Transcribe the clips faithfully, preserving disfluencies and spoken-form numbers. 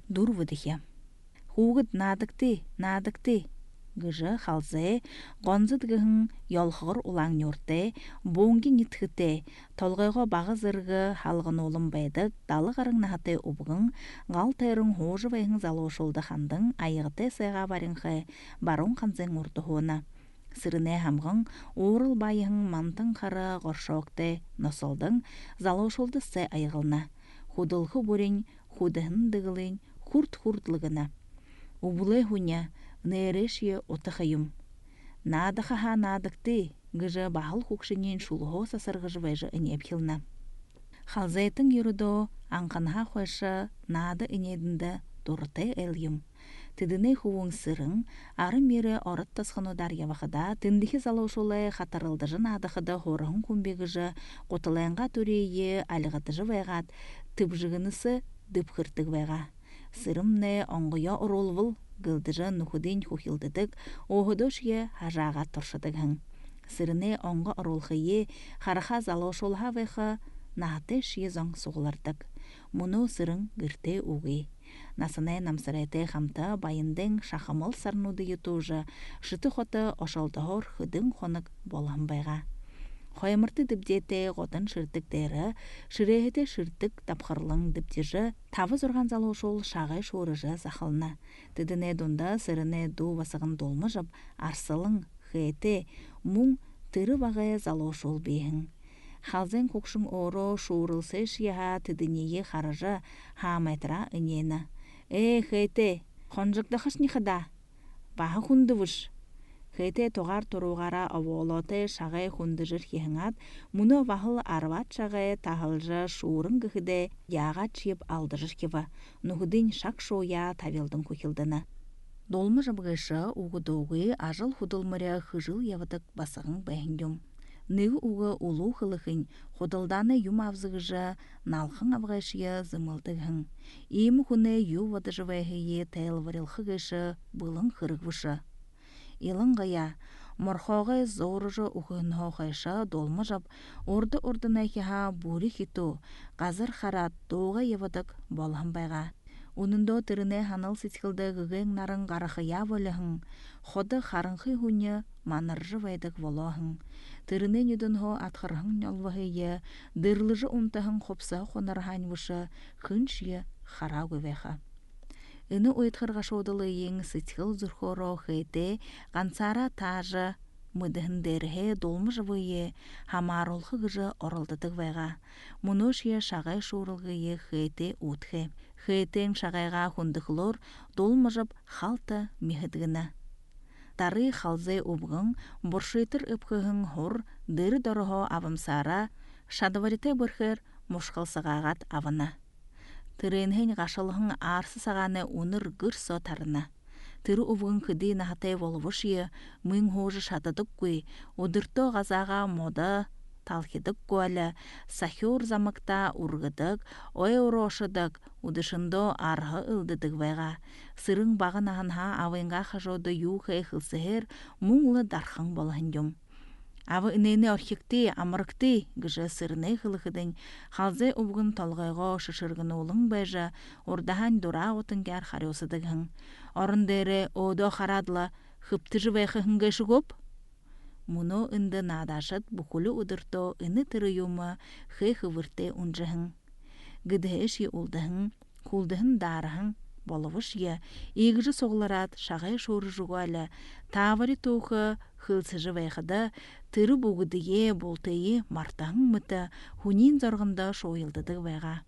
дурвыдыхе. Хугыт надыкты, надыкты. Гыжы халзе, гонзыдгыхын ялхығыр улаң нюрте, бонги нитхыте, толғайға бағы зырғы халғын олым байдық, далы ғарың нахаты убғын, ғал тайрың хожы вайхын залошулды хандың, айығыте сайға барыңхы, барун қанзың ұрдығуына. Сырыне хамғын, орыл байығын мантың қары ғоршоқты, носылдың, залошулды сай айығылна. Худылғы бұрын, худығын дығылын, хурт-хуртлығына. Убулай хуня, нейрешие отахайым. Надахаха надыкты, гыжы бахыл хукшинен шулхо сасыргыжы вайжы инепхилна. Халзайтын юрудо, анқанха хойшы, нады инедінді дұрты әлгім. Тідіне хуың сырың, ары мере орыт тасқыну дарьявақыда, тіндіхі залаушулай қатарылдыжы надықыда хорығын көмбегіжі, қотылайынға төрейе алығытыжы вайғат, тіпжігінісі діпхіртік вайға. Сырымне оңғыя оролвыл, гылдыжы нухудин хухилдыдык, оғыдошие хажаға тұршыдығын. Сырыне оңғы оролхые, хараха залошулха вайха, нахты шие зоң суғылардык. Мұну сырың гірте уғы. Насынай намсырайты хамта байындың шахамыл сарнуды ютужы, шыты хоты ошалдығыр хыдың хонық болам байға. Хоймырты дібдеті ғотын шыртық дәрі, шырехеті шыртық тапқырлың дібдежі, тавыз ұрған залошол шағай шорыжы зақылына. Тідіне дұнда сырыне ду васығын долмыжып, арсылың, хейті, мұң тыры вағая залошол бейхін. Халзен көкшің оро шуырылсы шияға тідінеге қарыжы хамайтыра үнені. «Эй, хейті, қонжықды қышнихыда, бағы құндывыш». Хейте тоғар тұруғара аволоты шағай хундыжыр хехіңат, мұны вахыл арват шағай тағылжы шуырын гіхіде яға чиеп алдыжыр кева, нұғыдың шақ шоя тавелдің көкелдіні. Долмы жабғышы уғыдоғы ажыл худылмыря хыжыл явыдық басығын бәйіндім. Нығы уғы улу хылықын, худылданы юм авзығыжы, налқын авғайшыя зымылдығын. Имі күні ю вадыжы вайхые тәйл варылхығышы бұлың қырығвышы. Илыңғая, морхоғай зорыжы ұғын хоқайша долмы жап, орды-ордына кеха бурі хиту, қазыр харат доға евадық болған байға. Унындо тіріне ханыл сетхілді ғығың нарын ғарықыя вөліғын, ходы харынқы хүні маныржы вайдық волоғын. Тіріне нүдің хо атқырғын нолвағые, дырлыжы ұмтығын қопса қонарған вұшы, күншие хара көвеға. Үні ұйтқырға шодылы ең сетхіл зүрхоро хейте, ғансара тажы, мұдығындерге долмы жывые, хамарулғы ғыжы орылдыдық вайға. Мұны шия шағай шорылғые хейте ұтхе. Хейтен шағайға хундықлор долмы жып халта мехедгіні. Тары халзе ұбғын, бұршытыр үпкіғын ғыр, дыры дұрығы авымсара, шадыварите бұрхыр мұшқылсығағат авына. Тырынхен ғашылығын арсы сағаны оныр ғыр сотарына. Тыры ұбғын күді нахатай волвышие, мұң хожы шатыдық көй, одырто ғазаға мода талхидық көйлі, сахюр замықта ұрғыдық, ой ұрошыдық, удышындо арғы үлдідік вайға. Сырың бағын ағынға авайынға қажоды юхай қылсығыр, мұңлы дарқың болғындым. Авы үнені орхекті, амырықты гыжы сырыны қылықыдың, халзай ұбғын толғайға шышырғын олың байжа, ордахан дура отынгар қариосыдығын. Орындары одо қарадыла, хыпты жывайқығын ғайшы көп? Мұны үнді надашыд бұқылы ұдырто үні түрі юмы хый хывырты ұнжығын. Гыдыхеші ұлдығын, құлдығын дарығын, болывыш е, егіжі соғыларат шағай шоры жұғалы, тавары тоқы хылсыжы вайқыда, түрі бұғыдые болтайы мартағын мұты, хунин зорғында шойылдыды вайға.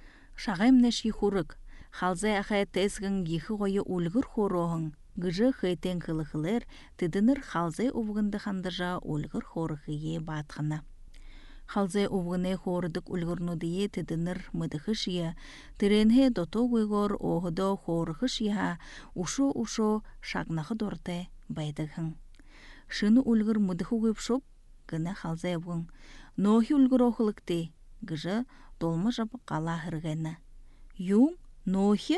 Шағайм нәші хұрық, халзай ақай тәсгін егі ғойы ұлғыр хорығын, гыжы хейтен қылықылыр, тедінір халзай ұвғынды қандыжа ұлғыр хорығые батқына. Халзай ұвғыны хорыдық ұлғырнудые тедінір мұдықышия, тіренге дото ғойғыр оғыдо хорығышия, ұшо-ұшо шағнағы дорты байдығын. Шыны ұлғыр мұдықы ғойып шоп, гыны халзай ұвғын. Нохи ұлғыр оғылықты, гыжы долмы жап қала ғырғайны. Юң, нохи?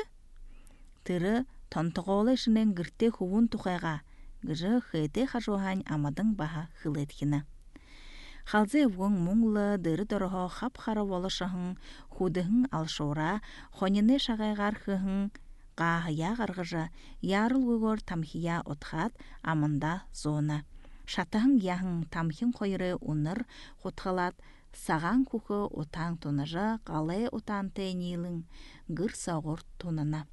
Тірі тантығолы шынен гірте хуын тұқайға, гыжы хейте қажуған амадың баға хылеткіні. Халзай ұвғын мұңлы дыры дұрығы қап қары волышығын, худығын алшора, хонене шағайғар хығын, Қағыя ғарғыжы, ярыл ғығыр тамхия отхат, амында зона. Шатағын яғын тамхин қойыры ұныр құтқалат, саған күхі отаң тұныжы, қалай отаң тәйнейлің, ғыр сауғыр тұнына.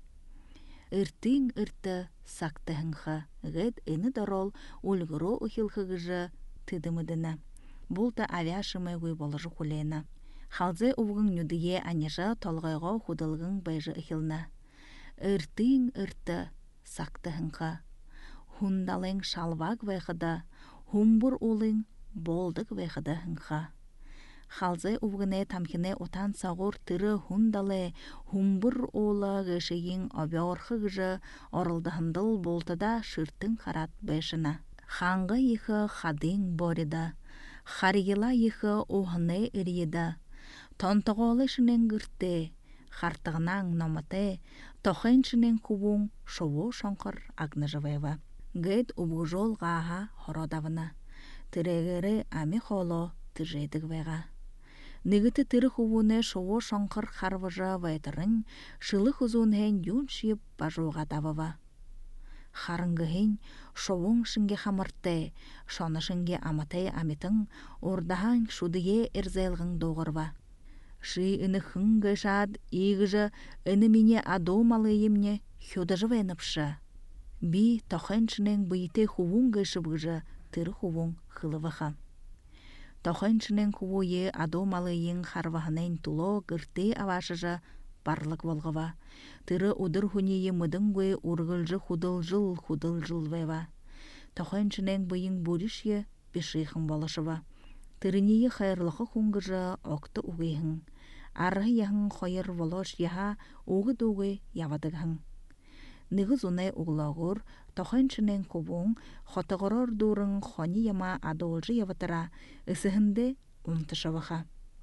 Үртің үрті сақтығынғы, ғыд үні дарол өлгірі ұхилғығыжы тыдымыдына. Бұл да авиашымы ғүй болыжы құлейна. Халзы ұвғын нүдіе анежа толғайға худылғын байжы ұхилна. Үртің үрті сақтығынғы. Хундалың шалваг вайхыда, хумбур олың болдық вайхыда хынға. Халзы ұвғыне тамхине отан сағыр тыры хундалы, хумбур ола ғышыйын обеорхы ғыжы орылдығындыл болтыда шыртын қарат бәшіна. Ханға ехі хадың борида, харгила ехі оғыны үрейда, тонтығолы шынен ғырты, хартығынан номаты, тоқын шынен кубун шоу шонқыр агны жывайва. Гыд ұбғыжол ғаға хородавына, тірегері ами холо тыжейдік вайға. Нігіті тірі хубуны шоу шонқыр харвыжа вайтырын, шылы хузунхен юн шиып бажуға давыва. Харыңғыхен шоуың шынге хамыртты, шоны шынге аматай амитың, ордахан шудые эрзелғың доғырва. Ши үні хыңғы шад, игіжі үні мене адомалыйымне хюдажы вайныпшы. Би тоқын шынен бұйты хубуң ғышыбғыжы тірі хубуң хылывыға. Тоқын шынен хубуе адомалыйың харваханын туло ғырты авашыжы барлық болғыва. Тыры удыр хуние мыдыңгwe ургылжы худыл-жыл худыл-жыл вайва. Тоқын шынен бұйың бұрыше бешейхын болышыва. Тырыние хайырлықы хуңгыжы оқты уғейхын. Арғы яғын хойыр волош яға уғы-дуғы явадығын. Нығыз ұнай уғылағыр, тоқын шынен кубуң, хотығырыр дұрын хони яма адолжы яватыра, үсіхінде ұмтышавыға.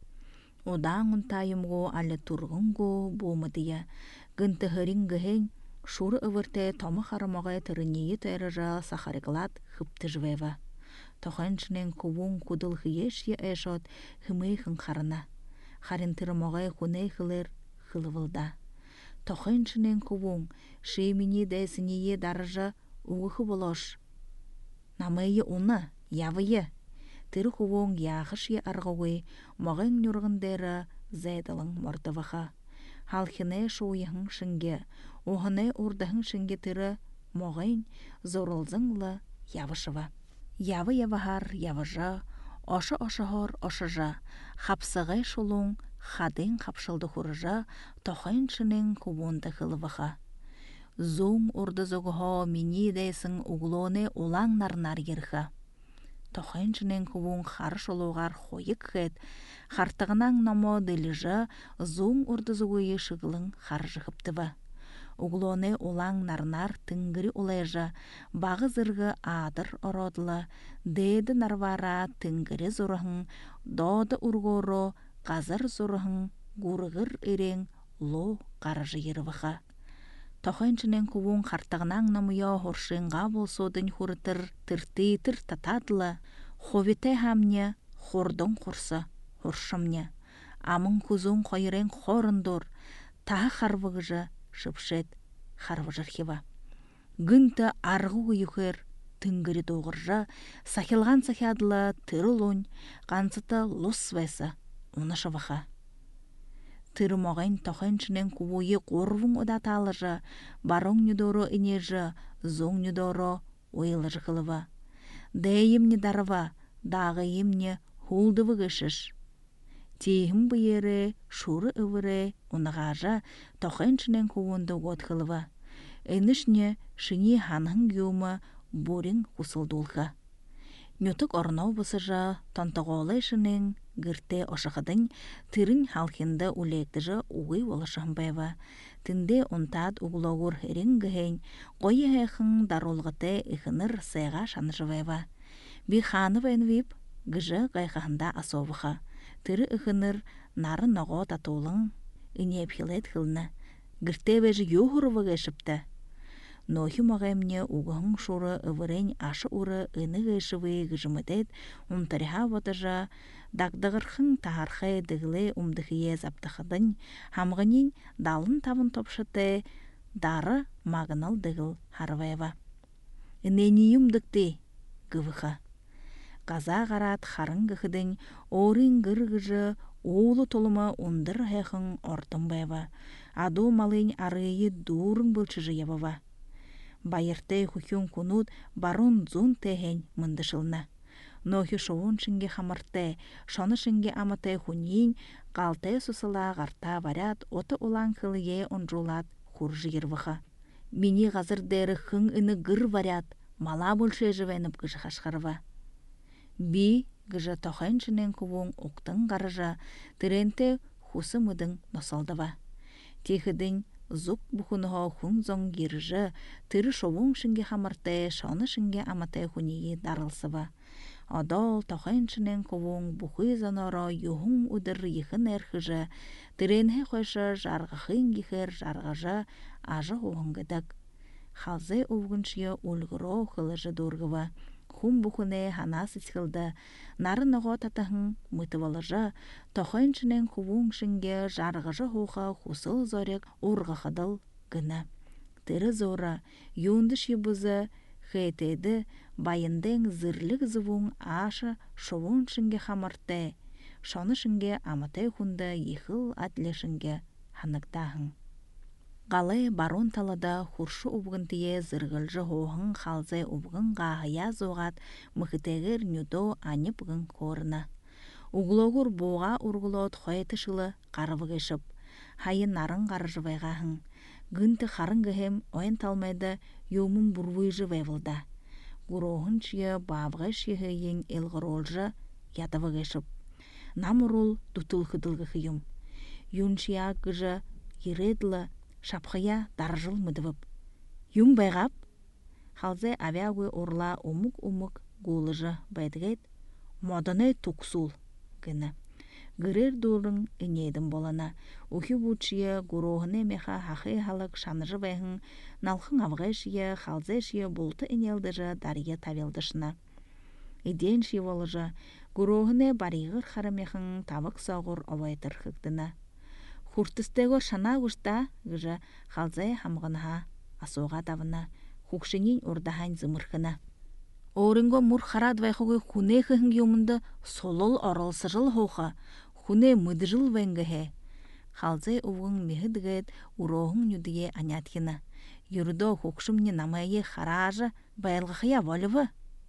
Одан ұнтайымғу алі тұрғынғу бұмыдыя, гынтығырын ғын, шуры өвірте томы қарымаға тұрынейі тәріжі сахарыглад хыпты жвайва. Тоқын шынен кубуң кудыл хыеші әшот хымайхын қарына. Харин тұрымаға құнай хылыр хылывылда. Тоқын шынен кубуң, шеймені дәсінее дарыжы уғығы болош. Намайы оны, явые. Тыры кубуң яғыш арғауы, мағын нүргіндері зәйділің мордывыға. Халхіне шуйығын шынге, оғыны ордығын шынге тыры мағын зорылзыңлы явышыва. Явы явығар явыжы, ошы-ошығыр ошыжы, хапсығы шулуң, хадын хапшылды хұрыжы, тоқын шынен кубунды қылывыға. Зуң орды зоғыға мені дәйсің ұғылуыны олаң нарнар ерға. Тоқын шынен кубун харыш олуғар хойық қет, хартығынан намо дылыжы зуң орды зоғыйы шығылың харыжы қыптывы. Углоны олаң нарнар тыңгыры олайжы, бағы зырғы адыр ородылы, дейді нарвара тыңгыры зұрығын, доды урғору, қазыр зұрығын, ғұрығыр ерен, ло қарыжы ерівіға. Тоқыншынен кубун қартығынан намыя хоршынға болсудың хұрытыр, тырты-тыр татадылы, ховете хамне, хордың құрсы, хоршымне. Амын күзун қойырен хорындыр, тағы қарвығыжы, шыпшет, қарвыжыр хева. Гүнті арғы ұйықыр, тыңгыры доғыржы, сахилған сахиадылы тырылун, қансыты лос вайсы, оны шывыға. Тырмағын тоқыншынен кубуы қорвың одаталыжы, барың нүдору инежі, зоң нүдору ойылыжы қылыва. Дәйімні дарыва, дағыйымне хулдывы ғышыш. Тейхім бұйыры, шуры өвірі, онығажы тоқыншынен кубунды от қылыва. Әнішне шыне ханғын геумы борин қусылдулға. Нютық орнау бұсыжы, тонтығолы шынен гірте ошықыдың тырын халқынды улектіжі уғый олышын байва. Тінде онтад уғылауыр әрін ғын, қойы әқын даролғыты үхінір сайға шаныжы байва. Би ханы вайнвип, гыжы ғайқағында асовыға. Тыры үхінір нары нағо татулың, үне пхилет қылны. Гірте бәжі йоғырывы ғышыпты. Нохи мағаймне уғың шуры ывырен ашы уры үні ғышывы ғыжымыдет, умтариха ватыжа, дағдығырхың тағархы дығылы умдықие заптықыдың, хамғынен далын табын топшыты, дары магынал дыгыл харваева. Инениюм дыкты гывыха. Газа гарат харын гыхыдын орын гыргыжы оолу толума ундыр хэхын ортын бэва. Аду малын арыйы дурын былчыжы ябава. Байыртай хухюн кунут барун зун тэхэнь мындышылна. Нохи шоун шинге хамартай, шоны шинге аматай хунин, қалтай сусыла гарта варят, оты улан кылые онжулат хуржы ервыха. Мини газыр дәрі хың іні гыр варят, мала бүлшэ жывэніп гыжы хашқарва. Би гыжы тоқайн шынен кувун оқтың гарыжа, тіренте хусы мыдың носалдава. Техідін зук бухунуға хун зон гиржы, тыры шоун шинге хамартай, шоны шинге аматай хунии дарылсыва. Адал тоқайн шынен кувун бухы заноро юхун удыр йхын әрхыжы, тіренхе қойшы жарғахын гихер жарғажы ажы оғыңгыдық. Халзы овгыншия ульгыро хылыжы дургыва. Хун бухуне хана сысхылды. Нарын оға татахын мытывалыжы, тоқайн шынен кувун шинге жарғажы хоға хусыл зорек урғахыдыл гына. Тірі зора, юнды шибызы, хейтеді, байындың зырлық зывун ашы шовун шинге хамартай, шоны шинге аматай хунда ехыл атле шинге ханықтағын. Галы барон талада хуршу убгынтые зыргылжы хоғын халзай убгын ғағыя зоғат мұхытегір нюдо анипгын корына. Углогур боға ургулот хойетышылы қарывығышып, хайын нарын қарыжывайғағын. Гынты харын гыхем ойын талмайды юмын бурвыжы вайвылда. Гурохын чия бабға шихейін елғыролжы ятывығышып. Намурул дутыл-хыдылғы хыйым. Юншия гыжы ередлі шапқыя даржыл мыдывып. Юм байғап? Халзай авиагы орла умук-умук гулыжы байдығайд. Моданы туксул гыны. Гырыр дурын инейдім болана. Ухи бучия гурохыны меха хақы халық шаныжы байхын, налхын авғай шия, халзай шия болты инелдыжы дария тавелдышына. Иден шия болыжы, гурохыны бариғыр харымехын табық сауғыр овайтыр хықтына. Хуртыстего шана гушта гыжы халзай хамғынаға асуға давына, хукшынин ордахань зымырхына. Орынго мур харад вайхуғы хуне хыхын юмынды солол оралсыжыл хоға, хуне мыдыжыл вэнгіхе. Халзай уғын мехыдығыд урохын нүдіге анятхина. Юрдо хукшымне намайы харажы байылғықия волывы.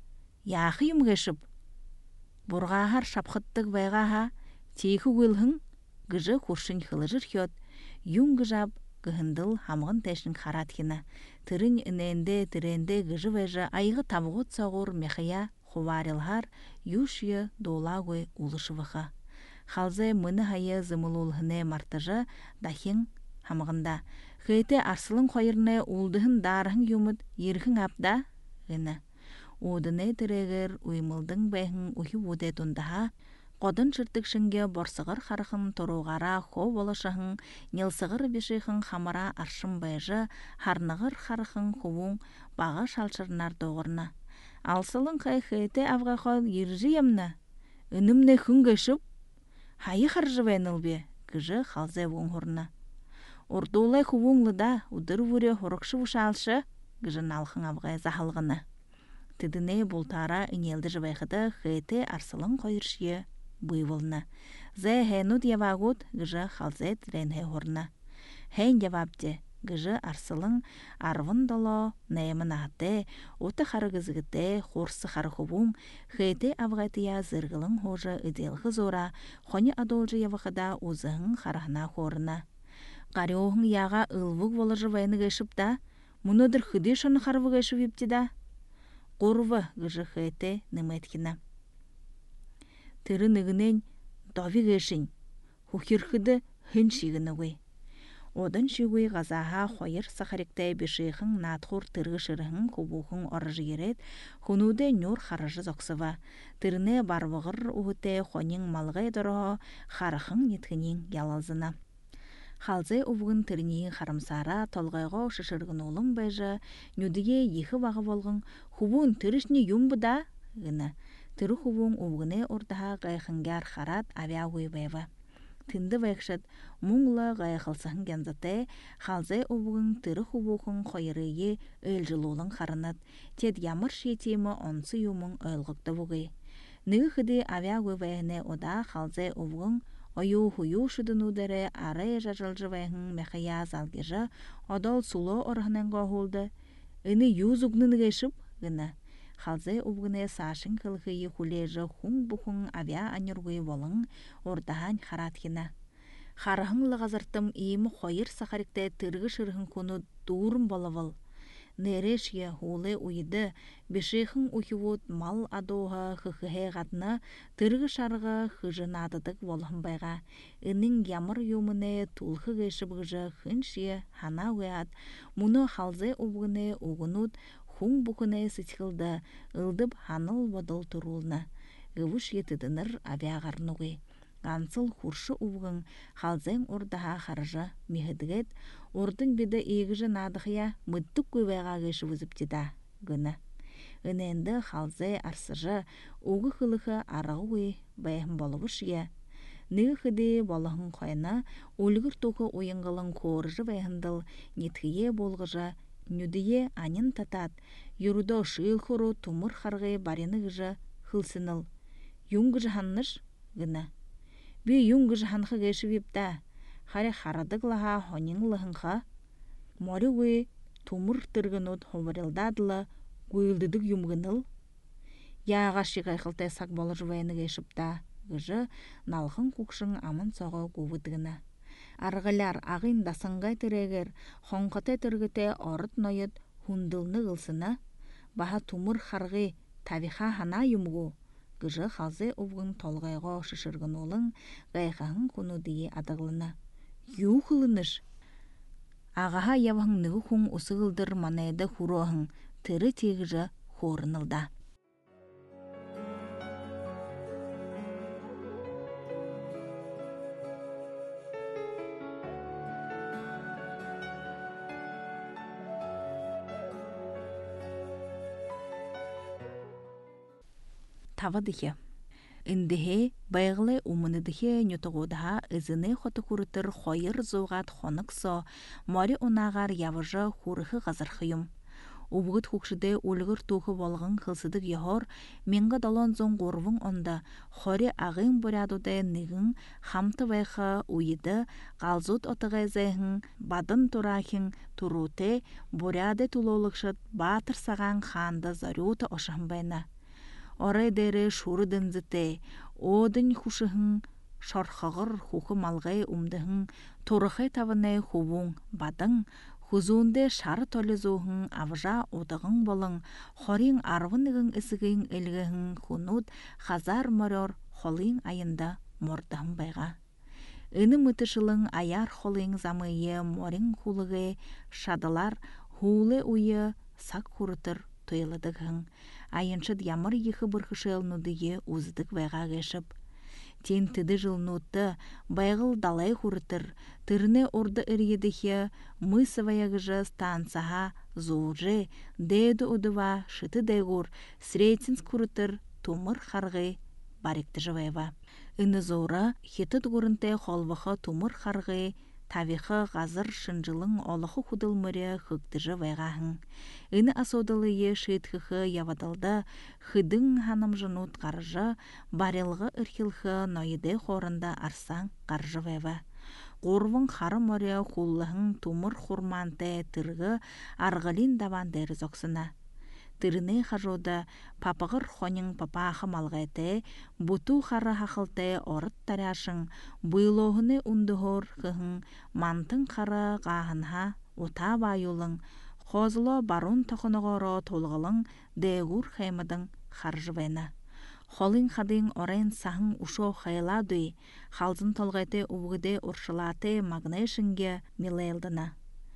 Яхы юмгешіп. Бұрғағар шапқыттық вайғаға тейхі уылхын гыжы хуршын хылыжыр хет, юн гыжап гыхындыл хамғын тәшін харатхина. Тырын иненде тіренде гыжы вайжы айғы табығыт сағыр мехая хуварилхар юшия долагой улышывыха. Халзай мыны хайы зымылулхыне мартыжы дахин хамғында. Хейте арсылын қойырны улдыхын дарыхын юмыд ерхін апда гыны. Одыны тірегір уймылдың бәйхін ухи уде тұндаға. Қодын шыртық шынге борсығыр қарықын тұруғара хо болашығын, нелсығыр бешіхін хамара аршын байжы, харнығыр қарықын хуын баға шалшырнар доғырна. Алсылын қай хейте авғақол ержі емні. Үнімне хүн көшіп, хайы қаржы бәйнілбе, күжі қалзай оңғырна. Ордулай хуынлыда удыр вүре хорықшы ұшалшы, күжін алқын авғай захалғыны. Тідіне бұлтара үнелді жывайқыды хейте арсылын қойыршие бұйвылны. Зай хәйнуд явагуд гыжы халзай тіренхе хорна. Хәйн явабде гыжы арсылын арвын дало нәймін ағды, оты қарығызгыды хорсы қарықыбун хейте авғайтыя зырғылын хожы үделгі зора, хони адолжы явықыда узығын қарағына хорына. Қари оғын яға ылвық волыжы вайны гайшып да, мұнадыр хүде шоны қарывы гайшып епті да. Қорвы гыжы хейте нымайткина. Тыры нығынен дови гайшын, хухирхыды хын шигіні гой. Одан шигуй ғазаға қойыр сақаректай бешейхін натхур тырғы шырығын кубухын орыжы ерет, хунуды нюр харыжы зоқсыва. Тырыны барвығыр уғыте хонин малғай дұрығы харықын неткінен ялалзына. Халзай увгын тырнии харымсара толғайға шышырғын олың байжы, нүдіге ехі вағы болғын, хубун тырышны юмбы да, гыны. Тыры хубун увгыны ордаға ғайхынгар харат авиагуй байва. тынды вайхшат муңла гайхалсаһын гянзате халзе обугын тыры хубухын хойырые өлжилуулын харынат тед ямыр шетимы онсы юмын ойлгокта бугы. Ныхыды авиагы вайхне ода халзе обугын ою хую шыдынудары ары жажалжы вайхын мехая залгежа одол суло орханан гохулды. Ыны юзугнын гешып гына. Халзе обугыне сашын кылхые хулежы хун бухун авиа анюргы болын ордахан харатхина. Харахын лағазыртым иімі хойыр сахарикте тырғы шырхын куну дурым болавыл. Нерешье хулы уйды, бешехын ухивут мал адоға хыхыхе ғадны тырғы шарға хыжынадыдық болын байға. Үнің ямыр юмыне тулхы гешіп ғыжы хыншие хана уят, мұны халзе обугыне уғынут хун бухыне сычкылды, ылдып ханыл бодыл турулны. Гывыш етідінір авиағарнуғы. Ансыл хуршы уғын халзен ордаға харжы мехедігет, ордың беді егіжі надықия мұттық көбеға кеші візіптеда гыны. Үненді халзе арсыжы уғы қылығы арауы бәйім болуыш е. Нығыды болығын қойына өлгір тоқы ойынғылың қорыжы бәйінділ нетхие болғыжы нүдие анын татат, юрудо шыл хору тумыр харғы баренігіжі хылсыныл. Юңгыжы ханныш гыны. Би юңгыжы ханқы кеші випта, харе харадығлаға хонинглығынға, моры өй тумыр тырғынут ховарылдадылы гуылдыдық юмғыныл. Яға шиғайқылтай сақ болы жывайыны кешіпта, гыжы налғын кукшың амын соғы гуывыдығына. Арғыляр ағын дасыңғай тірегер, хонқытай тыргыте орыт нойыт хундылны ғылсына, баха тумыр харғы табиха хана юмғу, гыжы халзе обғын толғайға шышырғын олың ғайқағын құну дейі адығылына. Ю қылыныш. Ағаға явғын нығы құң ұсығылдыр манайды хуроғын, тірі тегіжі хорынылда. Тавадыхе. Индихе байгылы умыныдыхе нютығудаға ізіне хоты күрітір хойыр зоғат хонықсо, мори онағар явыжы хурығы ғазырхыйым. Убғыт хукшыде өлгір туғы болғын қылсыдық ехор, менгі далон зон ғорвың онда, хори ағын бұрядуды нығын, хамты вайқы уйды, қалзут отығы зәйхін, бадын турахын, туруте, бұряды тулолықшыд, батыр саған ханды зарюты ошығын байна. Орай дәрі шуры дынзыте, одын хушығын, шархағыр хухы малғай умдығын, торықай тавынай хувың, бадың, хузуынды шары толы зоғын, авжа одығын болың, хорин арвынығын ісігін әлгіғын хунут, хазар морор холын айында мордығын байға. Үні мұтышылың аяр холын замыйы морин хулығы, шадылар хулы уйы сақ құрытыр тойылыдығын. Айыншыд ямыр ехы бұрқышы елнудығы ұздық байға кешіп. Тен тіді жылнуытты, байғыл далай құрытыр, түріне орды үргедіхе, мысы ваягыжы станцаға, зуыржы, дэйді ұдыва, шыты дайғыр, срейтсінс құрытыр, тумыр қарғы баректі жывайва. Үні зуыры, хетіт ғырынтай холвықы тумыр қарғы, тавиқы ғазыр шынжылың олықы худылмыры хыктыжы вайғағын. Үні асодылые шейтхықы явадылды, хыдың ханым жынут қаржы, барелғы үрхілхы нойыды хорында арсаң қаржы вайва. Ғорвың қары мөрі хуллығын тумыр хурманты тырғы арғылин даван дәрі зоқсына. Тырыны хажуды папығыр хонин папақы малғайты, бұту қары хақылты орыт таряшың, бұйлоғыны ұндығыр қығын, мантын қары ғағынға ұта байулың, қозылы барун тоқынығыры толғылың дәйгүр қаймыдың қаржывайна. Холын қадың орайын сағын ұшо қайладуй, қалзын толғайты ұғыды ұршылаты магнайшынге милайлдына.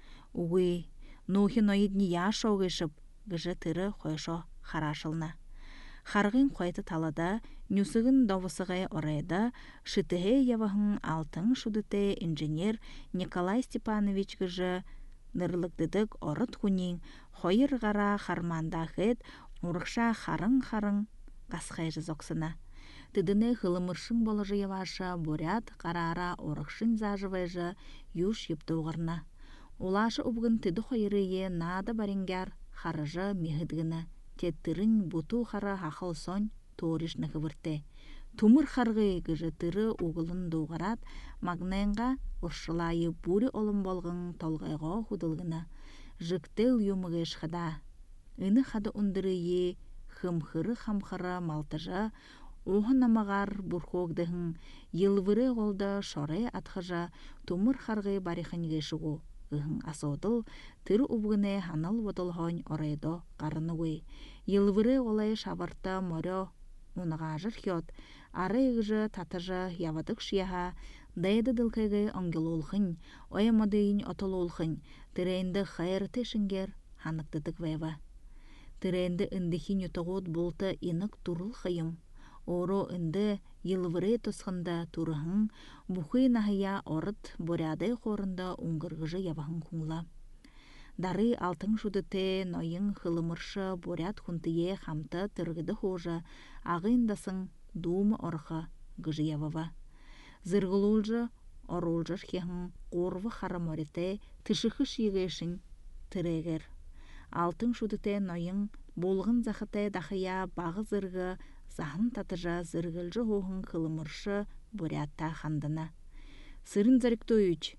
Уғый, нухи ноидні яшо ғышып, гыжы тыры қойшо харашылна. Харғын қойты талада, нүсігін давысығай орайда, шытығы явағын алтын шудыты инженер Николай Степанович гыжы нырлықдыдық орыт хүнін, қойыр ғара харманда қет, ұрықша харың-харың қасқайжы зоқсына. Тыдыны хылымыршың болыжы яваша бурят қарара орықшын зажывайжы юш ептуғырна. Улашы убгын тыды хойырые нады барингар харыжы мехыдгыны. Теттірін буту хара хақыл сон торишны хывырте. Тумыр харгы гыжы тыры угылын доғарат, магнайынға ұршылайы бури олым болғын толғайға худылгына. Жықтел юмығы шқада. Үні хады ұндырые хымхыры-хамхыры малтыжа, оғын амағар бұрхоғдығын, елвыры қолда шорай атқыжа тумыр харгы барихын гешігу. Гыхын асодыл, тыры убгыне ханал водылғын орайдо қарынуы. Елвыры олай шабарта морё унағажыр хет, ары егжі татыжы явадық шияға, дайды дылқайғы оңгел ойамадыйын отыл олхын, тірейінді хайыр тешінгер ханықтыдық вайва. Тірейінді үндіхін ütоғуд болты инық турыл қайым. Оро үнді елвыры тұсқында турығын, бұхы нахия орыт борядай қорында ұңғырғыжы ябағын құңла. Дары алтын шудыте нойын хылымыршы борят хунтые хамты тыргыды хожа, ағындасың думы орха гыжы ябава. Зыргылулжы орулжыр хеғын қорвы хараморете тышықы шиғешін тірегер. Алтын шудыте нойын болғын зақыте дақия бағы зырғы захын татыжа зыргылжы хоғын хылымыршы борятта хандына. Сырын заректо үч.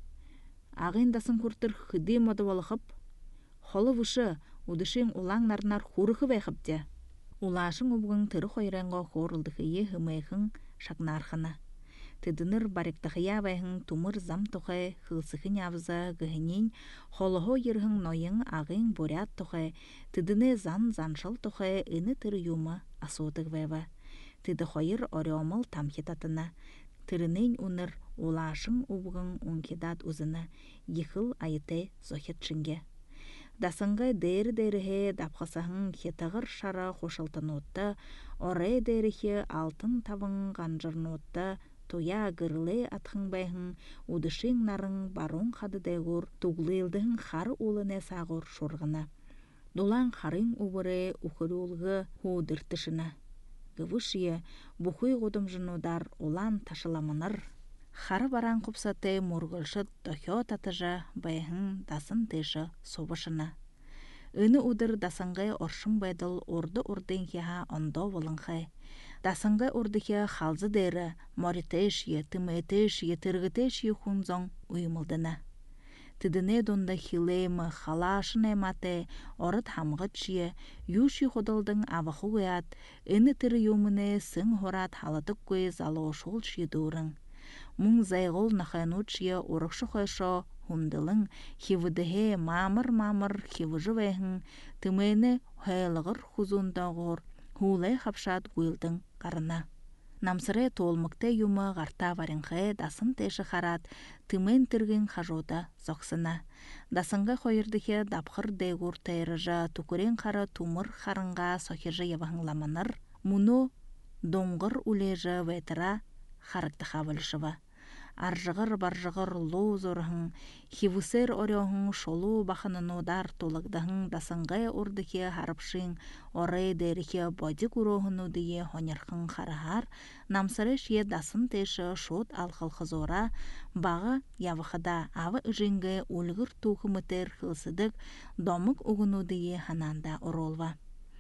Ағындасын құртыр хыды моды болықып, холы вышы удышын улаң нарнар хурықы вайқыпте. Улашың убғын тыры хойраңға хорылдықые хымайқын шақнархына. Тыдыныр баректақия вайқын тумыр зам тұқай хылсықын авза гыхынен холығы ерғын нойын ағын борят тұқай, тыдыны зан-заншыл тұқай үні тыры юмы асудық вайва. Тыды хойыр ориомыл тамхетатына. Тырынын уныр улашың убғын ункедат узына, ехыл айыты зохетшінге. Дасыңғай дейрі-дейріхе дапқасағын хетағыр шара қошылтын орай дейріхе алтын тавын ғанжырын отты, тоя гырлы атқын байғын, удышың нарың барун қады дайғыр, туғлылдың қары улыне сағыр шорғына. Долан қарың убыры ұқыры олғы худыртышына. Гывышие бұхый ғудымжынудар олан ташыламыныр. Хары баран құпсаты мұрғылшыт тохё татыжа байғын дасын тышы собышына. Үні удыр дасыңғай оршын байдыл орды-ордың хеға ондо волынғай. Дасыңғай ордыхе халзы дәрі, моритешие, тымайтешие, тырғытешие хунзон уймылдына. Тыдыне донда хилеймы, халашын айматы, орыт хамғытшие, юши ходылдың авақы ғыят, үні тыры юмыны сың хорат халатық көй залы ошол шедурың. Мұң зайғыл нахайнучие орықшы қойшо, хундылың, хивыдыхе мамыр-мамыр хивыжы вайхын, тымайны хайлығыр хузундағыр, хулай хапшат гуйлдың қарына. Намсыры толмыкты юмы ғарта варынғы дасын тәші харат, тымын түргін қажода зоқсына. Дасынғы қойырдығы дапқыр дайғыр тайрыжа, түкірен қары тумыр қарынға соқержы евағыңламаныр, мұны доңғыр үлежі вәйтіра харыкты хавылшыва. Аржығыр баржығыр лоу зорғын, хивусер орёғын шолу бақынын одар толығдығын дасыңғай ордыхе харыпшын, орай дәріхе боди күроғын өдіе хонерқын қарағар, намсыры шие дасын тәші шот алқылқы зора, бағы явықыда авы үжінгі өлгір туқымытер қылсыдық домық ұғын өдіе хананда оролва.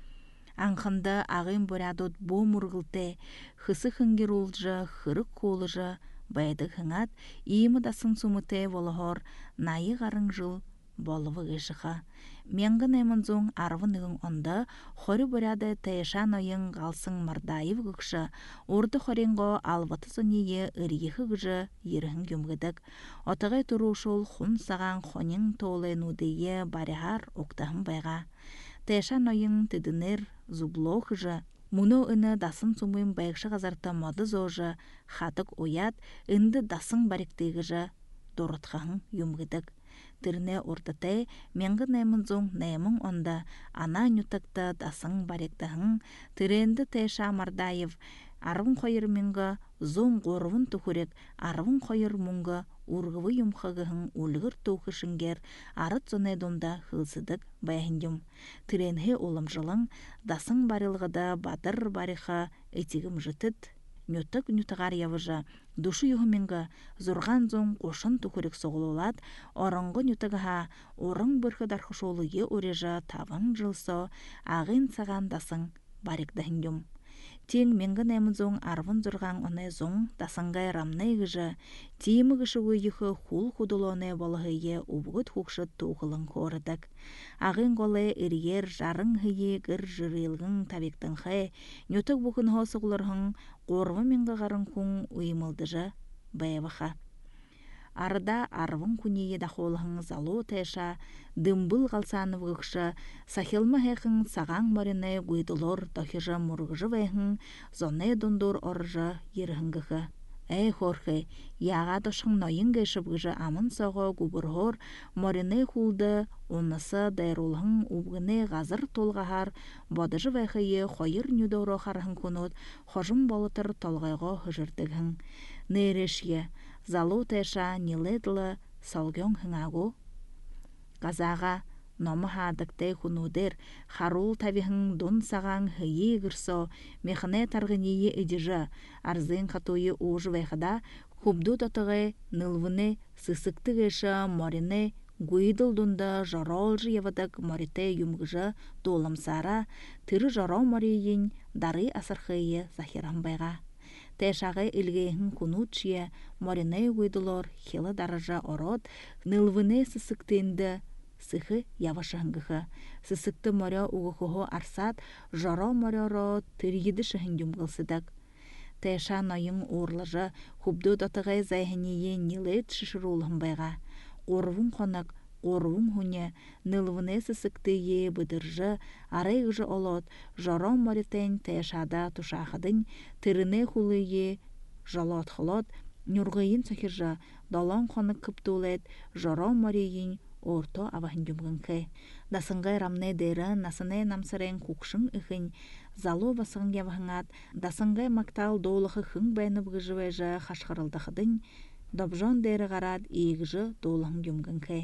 Аңқынды ағын борядот бо мұрғылты, хысы хынгер олжы, хырық қолыжы, байды хыңат, иімі дасын сумыте волығыр, найы ғарың жыл болывы ғышыға. Менгін әмін зоң арвынығын онда, хори боряды тәйшан ойын ғалсың мардайып ғықшы, орды хоренго алваты зоние үрейхі ғыжы ерігін гүмгідік. Отығай тұру шол хун саған хонин толын удые барихар оқтағын байға. Тәйшан ойын тыдыныр зубло ғыжы, мұны үні дасын сумын байықшы ғазарта моды зожы, хатық оят, үнді дасын баректегіжі дорытқағын юмгідік. Тіріне ордытай, менгі нәймін зоң нәймін онда, ана нүтікті дасын баректағын, тіренді тәйша мардаев, арвын қойыр менгі зоң ғорвын түхірек, арвын қойыр мұңғы урғывы юмхығығын өлігір тоқышынгер, арыт зонайдонда хылсыдық байхындым. Тіренхе олым жылың, дасын барылғыда бадыр бариха этигім жытыт. Нютык нютығар явыжа, душы юхыминга зурған зоң қошын тұхырек соғылулат, орынғы нютығыға орын бұрқы дархышолығы орежа тавын жылсо, ағын саған дасың барикдахын юм. Тең менгін әмін зоң арвын зұрған оны зоң дасыңғай рамнай гыжа, тиімі гышы өйіхі хул худылоны болығые убғыт хукшыт туғылын қорыдық. Ағын қолы үргер жарың хые гыр жырылғын табектің хэ, нютық бұқын хосығылырғын қорвы менгі ғарын күн ұйымылдыжы бәйвіға. Арыда арвын күнейі дақолығын залу тәйша, дымбыл қалсаны вғықшы, сахилмы хэқын саған марины гүйдылыр дохижы мұрғыжы вәйхін, зоны дундур орыжы еріхінгігі. Әй хорхы, яға дошың нойын гәшіп гыжы амын соғы губырғыр, марины хулды, онысы дайрулғын убғыны ғазыр толғағар, бодыжы вәйхіе қойыр нүдоры қарғын күнуд, қожым болытыр толғайғы хыжырдығын. Нейреше, залу тәша ниледілі салгон хыңағу. Қазаға номы хадықтай хунудер, харул тавихын дон саған хые гырсо, мехіне тарғынейі эдежі, арзын қатойы ожы вайхада, хубду татығы нылвыны сысықты геша морины гуйдыл дунда жаролжы евадық морите юмгыжы доламсара, тыры жарол мориyin дары асырхые захиран байға. Тәшағы илгейхін күнутшия, моринай гуйдылор, хилы даража ород, нылвыны сысықтынды, сыхы явашығыңгығы. Сысықты моря уғықығы арсат, жарол моряро тыргиді шығын юмғылсыдық. Тәша найың орлыжы, хубду датығай зайхынейе нилет шышырулығын байға. Орвун қонық, орвун хуне, нылвыны сысықтые бұдыржы, арайғыжы олот, жаром моритен тәшада тушақыдың, тырыны хулые жалот хылот, нүрғайын сөхіржі, далан қонық кіптулет, жаром морейін орто авахын юмғынқы. Дасыңғай рамны дәрі, насынай намсырен кукшың үхін, залу басығын явахыңат, дасыңғай мактал доулығы хың бәйніп ғыжывайжы қашқырылдықыдың, добжон дәрі ғарад егіжі доулығын юмғынқы.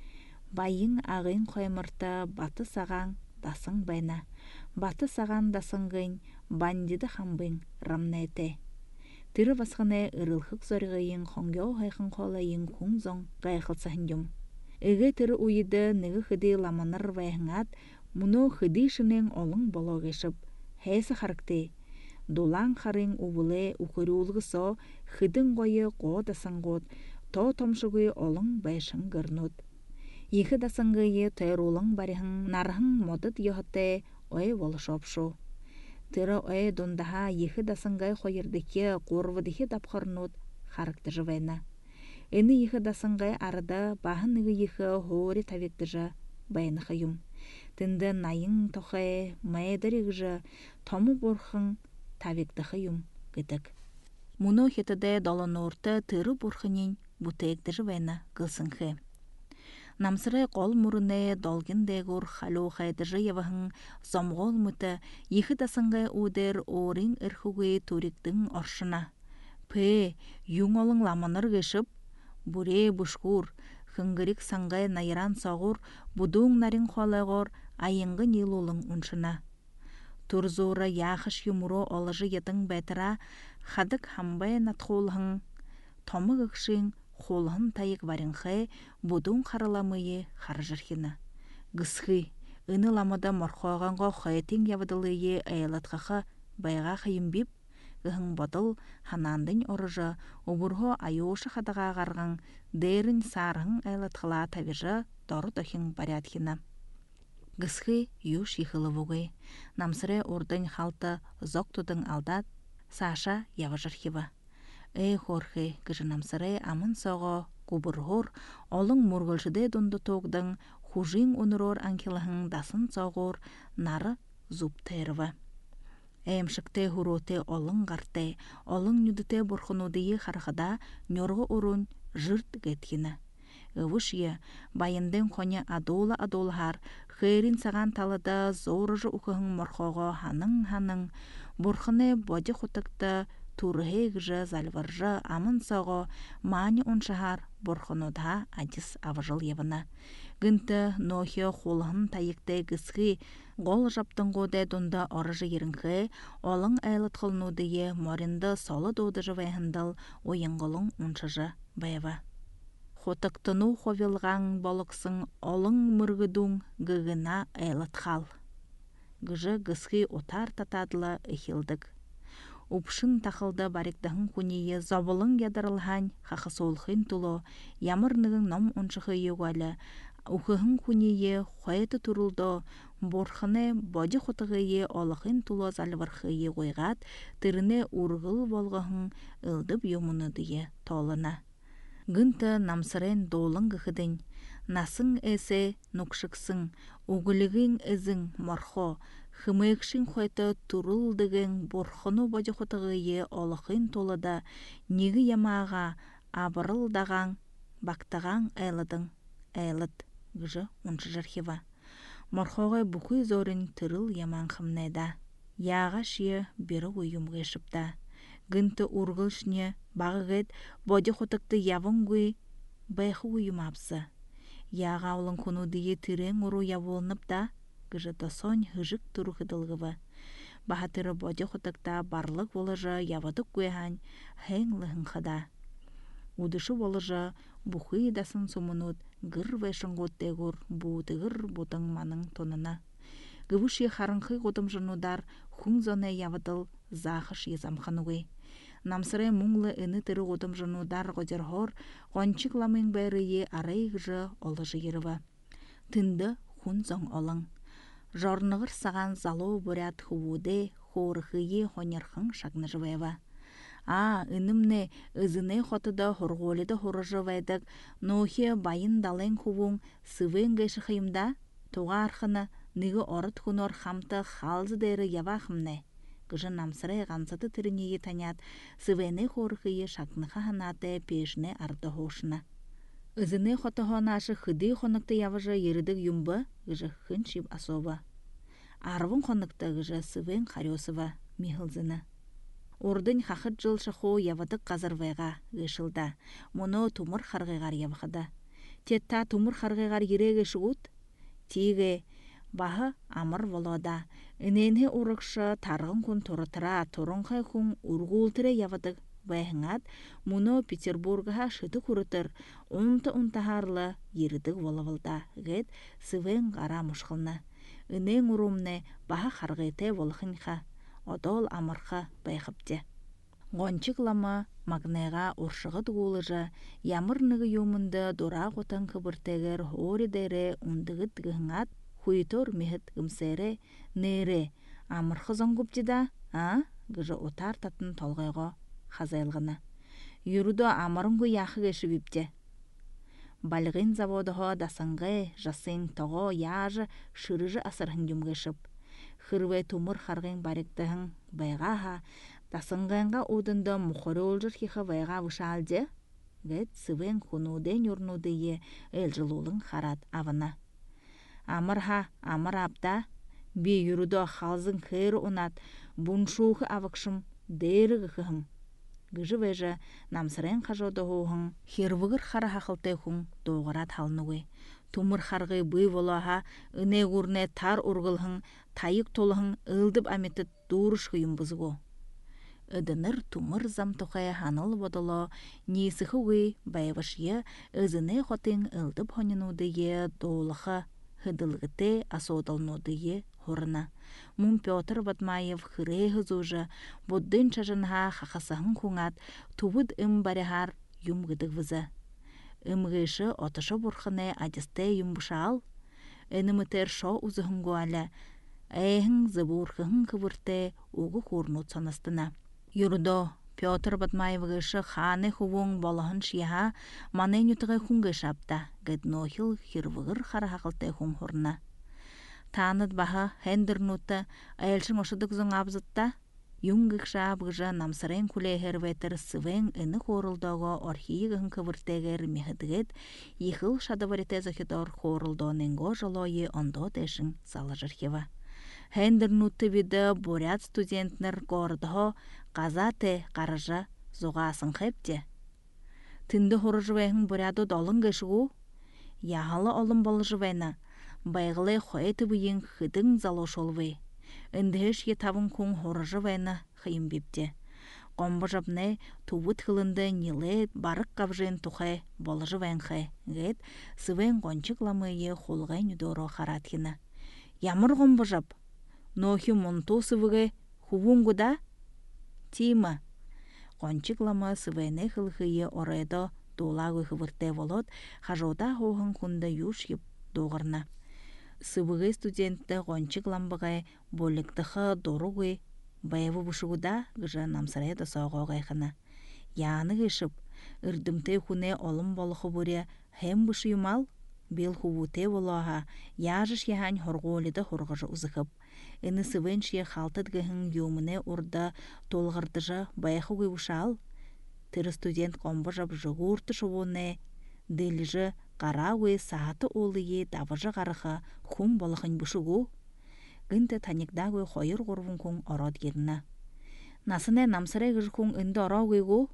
Байың ағын қоймырты баты саған дасың байна. Баты саған дасыңғын бандиды хамбың рамнайты. Тыры басқыны ұрылхық зорғайын қоңгеу хайқын қолайын күн зоң ғайқылсағын юм. Эге тыры уйды нығы хыды ламаныр вайхыңат, мұны хыды шының олың болуғешіп. Хайсы харыкты. Долан харың увылы ұқырулығы со, хыдың қойы қо дасың ғод, то томшығы олың байшың ғырнуд. Ехі дасыңғые тайрулың барихың нархың модыт йохыты ой волышопшу. Тыры ой дондаха ехі дасыңғай қойырдыке қорвыдыхе дапқырнуд харыктыжы вайна. Эні ехі дасыңғай арыда бағынығы ехі хори тавектыжы байнықы юм. Тінді найың тоқай майдарығыжы тому борхың тавектіхы юм гыдық. Мұны хетіде доланорты тыры борхынен бұтектыжы вайна гылсыңхы. Намсырай қол мұрыны долгин дегур халу хайдыжы явахын зомғол мұты ехі дасыңғай удер орын үрхуғы туріктің оршына. Пэ, юң олың ламаныр гешіп, бұре бұшқур, хыңгырик саңғай найран соғур, бұдуң нарин қолайғор айыңғы нилулың ұншына. Турзура яхыш юмуро олыжы етің бәтіра, хадық хамбай натқолғын, томы ғықшың, қолын тайық варынхай, бұдың қараламые қаржырхина. Гысхы, үні ламада морхоғанға қайтын явадылые айлатқақы байға қайымбеп, ғың бодыл ханандың орыжы, обырғы айошы қадыға ғарғын, дәрін сарғын айлатқыла тавижы доры дөхін барядхина. Гысхы юш ехылы вұғы, намсыры ордың халты зоқтудың алдат, Саша яважырхива. Эй хорхы, кыжынамсыры амын соғы, кубырғыр, олың мұрғылшыды дұнды тоғдың, хужин онырор анкелығын дасын соғыр, нары зуб тәріва. Әйімшікті хуроты олың ғарты, олың нүдіте бұрхынудығы қарқыда нөргі ұрын жырт геткені. Өвішие, байындың қоне адолы-адолығар, хейрин саған талыда зорыжы ұқығын мұрқоғы ханың-ханың, бұрхыны боди құтықты, турхейгжы, зальваржы, амын соғы, мани оншахар, борхонуда адис авыжыл евына. Гынты нохе холын тайыктай гысхи, гол жаптыңгодай донда орыжы ерінхе, олың айлыт қылнудые моринды солы доудыжы вайхындал ойынғылың уншыжы байва. Хотықтыну ховилған болықсың олың мұргыдың гыгына айлыт хал. Гыжы гысхи отар татадылы эхилдік. Упшын тақылды бариктахын куние забылың ядырылхан хақысолхын туло, ямырнығын ном уншығы егуалі, ухыхын куние хойты турулдо, борхыны боди хотығые олықын туло залвархые ойғат, тырыны урғыл болғығын ылдып юмыныдые толына. Гынты намсырен долың гыхыдын, насың эсе нукшықсың, угылығын әзің морхо, хымыекшин хойты турулдыгын борхыну боди хотығые олықын толыда, негі ямаға абырылдаған, бақтаған айлыдың, айлыд, гыжы уншы жархива. Морхоғай бұқы зорын тырыл яман қымнайда, яға шие бері ойымғы шыпта. Гынты ургылшне бағығыд боди хотықты явыңгы байхы ойым апсы. Яға олың күнудығы тірен ұру яволынып да, гыжы досон хыжык туру хыдылгывы. Бахатыры боди хотыкта барлык болыжы явадык куяхан хэнглыхын хыда. Удышы болыжы бухы дасын сумунут гыр вайшынгот дегур буутыгыр бутың маның тонына. Гывыши харынхы годым жынудар хун зоне явадыл захыш езамханугы. Намсырай муңлы ыны тыры годым жынудар годерхор гончик ламын бәрые арай гыжы олыжы еріві. Тынды хун зоң олың. Жорнығыр саған залу бурят хувуде хорыхые хонерхын шагны жывайва. А, үнімне, ызыне хотыда хорголида хорыжывайдық, нохе байын дален хувун сывын гайшы хыйымда, туға архыны ныгы орыт хунор хамты халзы дәрі явахымне. Гыжы намсырай ғансаты тірінеге танят, сывыне хорыхые шагныха ханаты пешіне арды хошына. Ызыне хотыхонашы хыды хоныкты явыжы ерідік юмбы, гыжы хын шип асова. Арвын хоныкты гыжы сывын харёсыва, михылзыны. Ордын хақыт жыл шықу явадық қазырвайға гышылда, мұны тумыр харғайғар явықыда. Тетта тумыр харғайғар ереге шығуд? Тиге, бағы амыр волода, үненхе ұрықшы тарғын күн тұрытыра, тұрынқай күн ұрғултыры явадық байхыңат, мұны Петербургға шыты күрітір, ұнты-ұнтахарлы ерідік волавылда, ғет сывен ғара мұшқылны. Үнен ұрумны бағы харғайтай волықынға, одол амырха байхыпте. Гончыклама магнайға уршығы дуылыжы, ямырнығы юмынды дора ғотан кыбыртегер хори дәрі ұндығы тігіңат, хуйтор мехет гімсері, нері, амырхы зоңгуптида, а? Гыжы отар татын толғайға хазайлғыны. Юруду амырыңғы яқы кеші біпте. Балғын заводығы дасыңғы, жасын тоғы, яжы, шырыжы асырхын юмгешіп. Хырвай тумыр харғын баректіғын байғаға, дасыңғанға одынды мұқыры олжыр хиқы байға вышалде, гәд сывен хунуден юрнудые әлжылулың харат авына. Амырха, амыр апта, бе юруду халзын хыры унат, бұншуғы авықшым дәрігі қығым. Гыжы вәжі намсырен қажоды хоғын, хервығыр хара хақылтай хүн доғырат халнуғы. Тумыр харғы бұй волаға, үне ғурне тар ұрғылғын, тайық толығын ылдып әметі дұрыш ғыйым бұзғы. Ыдыныр тумыр замтұқая ханыл водылы, несіхі ғый байвашия, өзіне хотын ылдып хонынудые доғылығы, хыдылғыте асодалнудые хорына. Мун Петр Батмаев хыры хызужы, буддын чажынға хақасағын хуңат, тубыд ым барихар юмгыдық візі. Имгышы отышы бұрхыны адисте юмбышал, энімітер шо ұзығын гуалі, әйхін зыбурхығын кывырте уғы хурнут сонастына. Юрдо Петр Батмаевгышы ханы хувың болығын шияға манен ютығы хунғы шапта, гэд нохил хирвығыр хара хақылтай хун хорына. Таныд баха хендернуты әйелшін ошыдық зың абзытта, юнгық шабғыжа намсырен күлейхер ветер сывен іні хорылдығы орхиығын кывыртегер мехедгет, ехыл шадаварите захидор хорылдоненго жолойы ондо дешін салы жархева. Хендернуты виді бурят студентнер гордығы қазаты қарыжа зуғасын қепте. Тынды хорыжывайхын буряду долын гешігу, яғалы олым болжы вайна, байгылай хойты бұйын хыдың залошолвы. Үндіш е табын күн хорыжы вайна хыйым бепте. Қомбы жабны тубыт хылынды нилы барық қабжын тұхай болжы вайнхай. Гет сывен қончықламые холғай нүдоро харатхина. Ямыр қомбы жаб? Нохи мұнту сывығы хувунгуда? Тима. Қончықлама сывайны хылхые орайда долагы хывырте волот, хажода хоғын күнді юш еп доғырна. Сывығы студентті қончықламбығай боліктіқы доруғы байывы бұшығыда ғыжа намсырайды соғы ғайқына. Яны ғышып, үрдімті күне олым болықы бұре хем бұшыймал, бел хувуте волаға, яжыш яхань хорғолиды хорғыжы ұзықып. Іні сывеншие халтыдгіхін юмыне ұрда толғырдыжы байықы ғышал. Тірі студент қомбы жап жығырты шуыне, діліжі қарауы сааты олые давыжы қарықы күн болықын бұшығу. Гынты таникдагы хойыр ғырвын күн ород геріна. Насыне намсырай ғыжы күн үнді орауы ғу?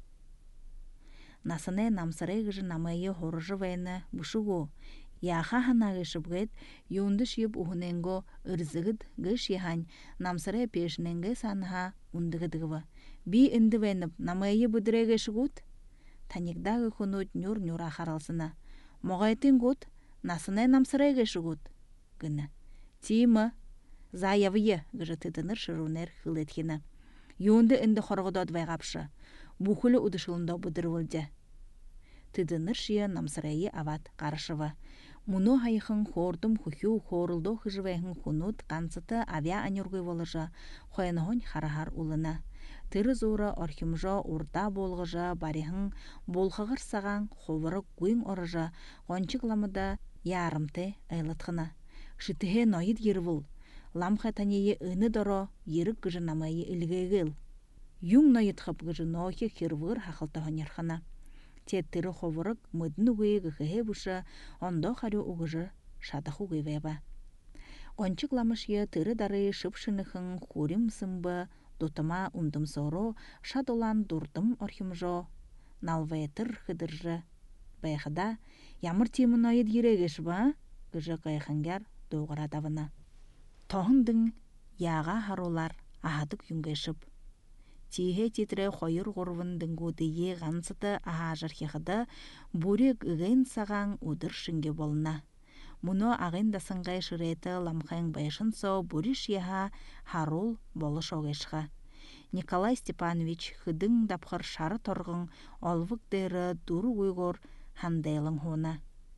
Насыне намсырай ғыжы намайы хорыжы вайны бұшығу. Яха хана ғышып ғыд, юнды шиып ұхыненго ырзығыд ғыш ехань намсырай пешіненге саныға үндігідігіві. Би үнді вайнып намайы бұдырай ғышы ғуд? Таникдагы күнуд нүр-нүр ахаралсына. Моғайтын ғуд, насыне намсырай ғышы ғуд? Гыны. Тима. Заявые ғыжы тыдыныр шырунер хыл еткені. Юнды үнді хорғыдад вайғапшы. Бұхылы ұдышылында бұдырвылды. Тыдыныр шия намсырайы ават қарышывы. Мұны хайықын хордым хүхю хорылды хыжывайхын хунут қансыты авиа анюргы волыжы, хойынығын харахар улына. Тыры зуры орхимжо урда болғыжы барихын болғығыр саған ховыры гуин орыжы, ғончықламыда ярымты айлытқына. Шытыхе ноид ервыл. Ламха танее ыны доро ерік гыжы намайы ілгегіл. Юң ноидхып гыжы нохи хирвыр хақылтағын ерхана. Теттірі ховырық мұдын ұғые ғығы бұшы, ондо қару ұғыжы шадық ұғывеба. Қончықламыш е тыры дары шыпшынықын хурим сымбы, дотыма ұндым сору, шадолан дұрдым орхимжо, налвайтыр хыдыржы. Байқыда, ямыр темін ойыд ерегеш ба? Гыжы қайқынгер доғырадавына. Тоғындың яға харулар ахадық юнгешіп. Тихе титре хойыр ғорвын дыңгудые ғансыты ахажыр хеғыды бүрек үгін саған удыр шынге болына. Мұны ағын дасыңғай шыреті ламқайын байшын со бүріш еға харул болы шоғешға. Николай Степанович хыдың дапқыр шары торғын олвық дәрі дұры ұйғыр хандайлың хуна.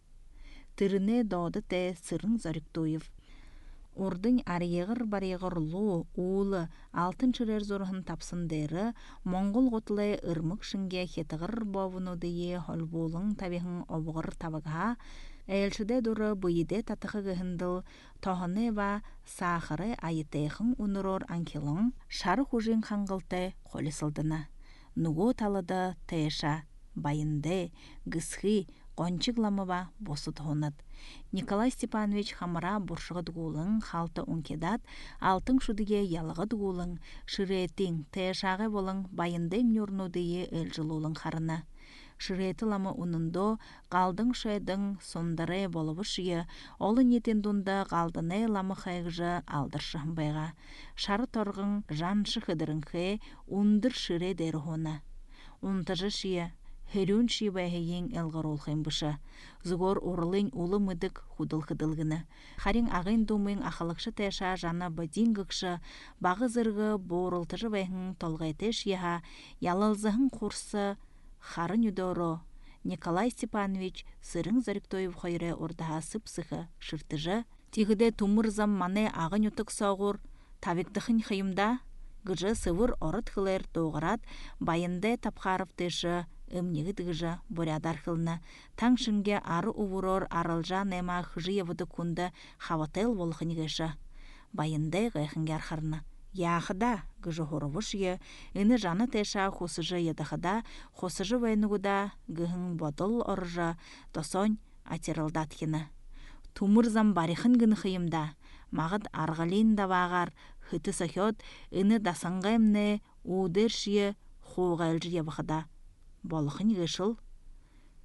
Тырыне доды те сырың зориктуев. Ордың арыеғыр бареғыр лу, уылы, алтын шырер зорғын тапсын дәрі, Моңғол ғотылай ұрмық шынге хетіғыр бовыну дейе холболың табиғын обығыр табыға, әлшіде дұры бұйыде татықы ғындыл, тоғыны ба сақыры айытайқын ұнырор анкелің, шары хужин қаңғылты қолесылдына. Нұғы талыды тәйша, байынды, гысхи, қончықламы ба босы тұғынат. Николай Степанович хамыра бұршығы дұғылың, халты ұнкедат, алтын шудыге ялығы дұғылың, шыретің, тәйшағы болың, байындың нүрнудые әлжілулың қарына. Шыреті ламы ұнындо, қалдың шайдың сондары болығы шүйі, олы нетен дұнда қалдыны ламы қайғыжы алдыр шықынбайға. Шары торғың жаншы қыдырың қе, ұндыр шыре дәрі хоны. Ұнтыжы шүйі, Херюн шибайхейен әлғар олхайын бұша. Зұғыр орылын улы мүдік худыл-хыдылғыны. Харин ағын думын ақылықшы тәша жаны бадин ғықшы, бағы зырғы борылтыжы бәйхін толғайтыш еға, ялылзығын құрсы харын үдоро. Николай Степанович сырың зарықтойып қойыры ордаға сып-сықы шыртыжы. Тегіде тумырзам маны ағын үтік сауғыр, табектіхін қиымда, ғыжы сывыр орыт қылыр доғырат, байынды тапқарып тышы, Өмнегі дығыжа бұрядар қылына. Таң шынге ары ұвырор арылжа нәма хыжы евуды күнді хавател волхын ғыша. Байындай ғайқынгер қарына. Яқыда ғыжы хорывыш е, үні жаны тәша қосыжы едіғыда, қосыжы вайнығыда ғығын бодыл орыжа, досон атерылдат кені. Тумырзам барихын гыны қиымда, мағыд арғалин да бағар, хыты сахет, үні дасыңғаймны удыр шие хуғайлжы ебіғыда. Болықын ғышыл.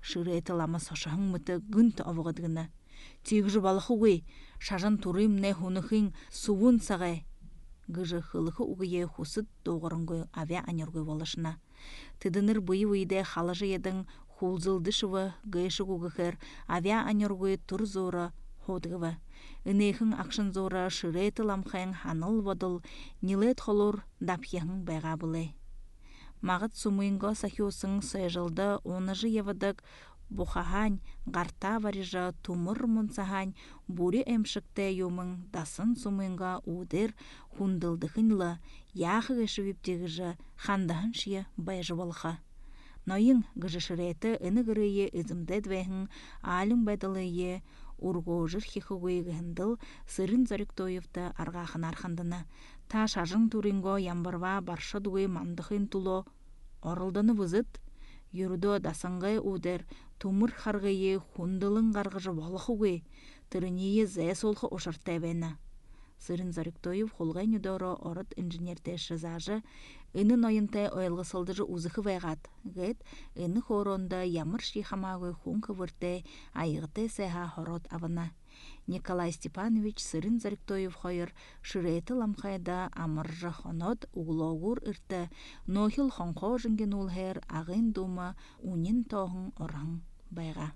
шыреті ламы сошahың мұты гүнт авығыдығына. Тегжі балықы ғой, шажан турым не хунықың суын сағай. Гыжы хылықы уғые хусыт доғырыңгой авиа анергой болышына. Тыдыныр бұйы өйде халыжы едің хулзылдышывы гыйшы уғығыр авиа анергой тур зоры ходығывы. Үнейхің ақшын зоры шыреті ламхайың ханыл водыл нилет холур дапхияғың байға бұлай. Мағыт сумыйынға сахиосың сайжылды оныжы евадық Бухахань, гарта варижа тумыр мұнсахань, бури әмшікті юмың дасын сумыңға удыр хундылдықынлы, яқы ғышы виптегіжі хандағын шие байжы болға. Нойың ғыжы шыреті үні ғырые үзімдед вәхін алым бәділые урғожыр хихығыйғындыл сырын зориктойыфты арғақын архандыны. Та шажың туринго ямбарва баршы дуғай мандықын тұло орылдыны вызыт, Юрдо дасаңғай удер тумыр харғайы хундылың ғарғыжы болықығай, түрінейі зәй солқы ұшыртай бәйні. Сырын Зориктоев холғай нүдоры орыт инженерте шызажы, үні нойынтай ойылғысылдыжы ұзықы вайғат. Гэт, үні хоронда ямыр шихамағы хун кывыртай айығытай сәйға хорот авына. Николай Степанович Сырын Зориктоев хойыр шыреті ламқайда амыржы хонот уғылоғыр үрті нохил хонқо жынген ұлғыр ағын думы унин тоғын орын байға.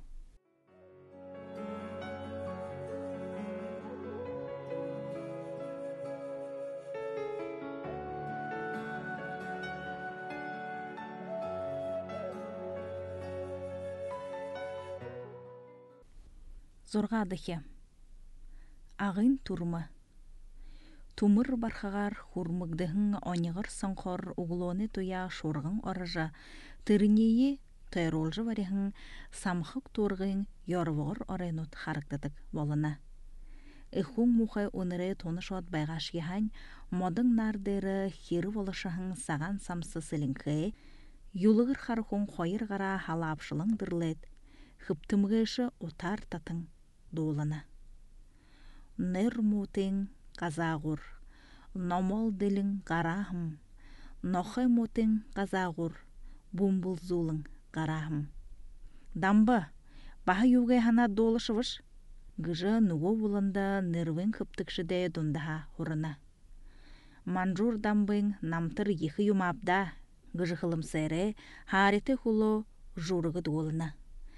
Зорғадығы. Ағын турмы. Тумыр бархағар хурмыгдығын оңығыр саңқор уғылоны туя шорғын орыжа, тырынейі тойролжы варығын самхық турғын yorvығыр орайнут харықтадық болына. Ихун мухай оныры тонышот байғаш ехань, модың нардыры хері волышығын саған самсы сіліңкі, юлығыр харықын қойыр ғара халапшылың дырлет, хыптымғышы отар татың долана. Ныр мутың қазағыр, номол ділің қарахым, нохай мутың қазағыр, бумбул зулың қарахым. Дамбы, бағы югай хана долышывыш, гыжы нуго улында нырвын хыптықшыдай дундаға хұрына. Манжур дамбың намтыр ехі юмапда, гыжы хылым сәрі, хареті хулу журығы долына.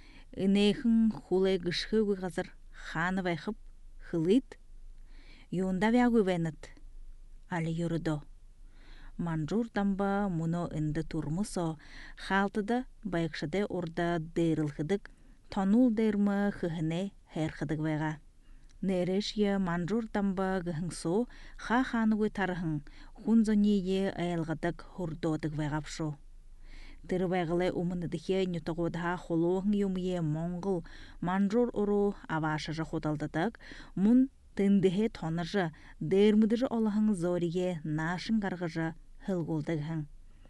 Инейхін хулай гышхы ғазыр ханы вайхып хылыт, юнда вягу венет, али юрудо. Манжур дамба муно инді турмусо, халтыда байықшыдай орда дейрілхыдық, тонул дейрмі хыхыне хәрхыдық вайға. Нереш е манжур дамба гыхыңсо, ха ханы тарыхың, хунзоние айылғыдық хурдодық вайғапшо. Тырыбайғылай умыныдыхе нютағудаға холуғын юмие моңғыл манжур ұру авашыжы ходалдыдық, мұн тындыхе тоныржы, дэрмыдыжы олығын зорие нашын ғарғыжы хылғылдығын.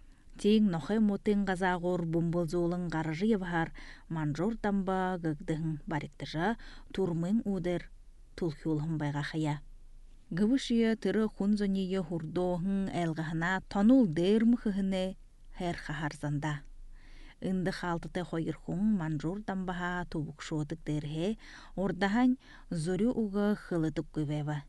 Тең нохай мотың ғазағыр бумбылзуылың ғарыжы евғар манжур дамба ғығдығын бариктыжы турмың удыр тұлхюлғын байға қая. Гывышия тыры хунзоние хурдоғын әлғағына тонул дэрмі хыхыне хэр хахарзанда. Инды халтыты хойырхун манжур дамбаха тубук шодык дерхе, ордахан зорю уга хылыдык гүвева.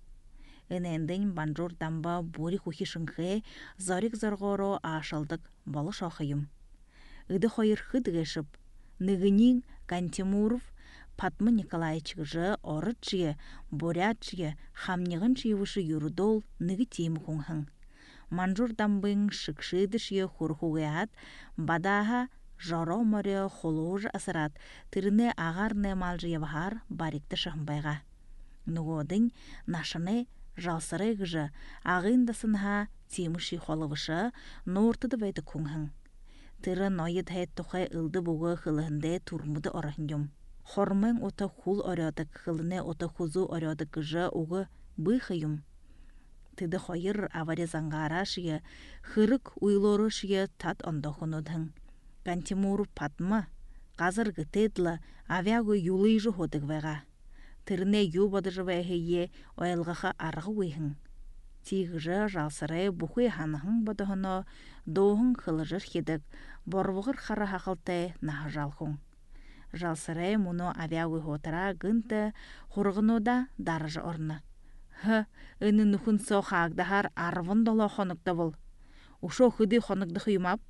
Иненден манжур дамба бури хухишынхе, зорик зоргоро ашылдык болы шохыйым. Иды хойырхы дыгешіп, ныгынин Кантемуров Патмы Николаевичгыжы орытчые, бурятчие, хамнығын чиевыши юрудол ныгы темі хунхын. Манжур дамбың шықшыдышие хурхуғият, бадаға жоро море холуж асырат, тіріне ағар немалжы евғар барикті шықынбайға. Нуғодың нашыны жалсыры ғыжы, ағындасынға теміші холывышы, нортыды вайды күңхін. Тірі нойыд хайт тұқай үлді бұғы қылығынды турмуды орахындым. Хормың ота хул орядық, қылыны ота хузу орядық ғыжы уғы бұйхыйым. Тыды хойыр аваре заңғара шие, хырык уйлоры шие тат ондохынудың. Кантемуров Патмы, қазір гытедлы авиагы юлыйжы ходық вайға. Тіріне ю бадыжы вайхые ойылғаға арғы уйхын. Тигжы жалсырай бұхуй ханығын бадығыны доғын қылыжыр хедік, борвығыр қара хақылтай наға жалқын. Жалсырай мұны авиагой хотара гынты хурғынуда дарыжы орны. Хы, ыны нухын соқағдахар арвын дола хоныкта бұл. Ушо хүді хоныкды хыймап.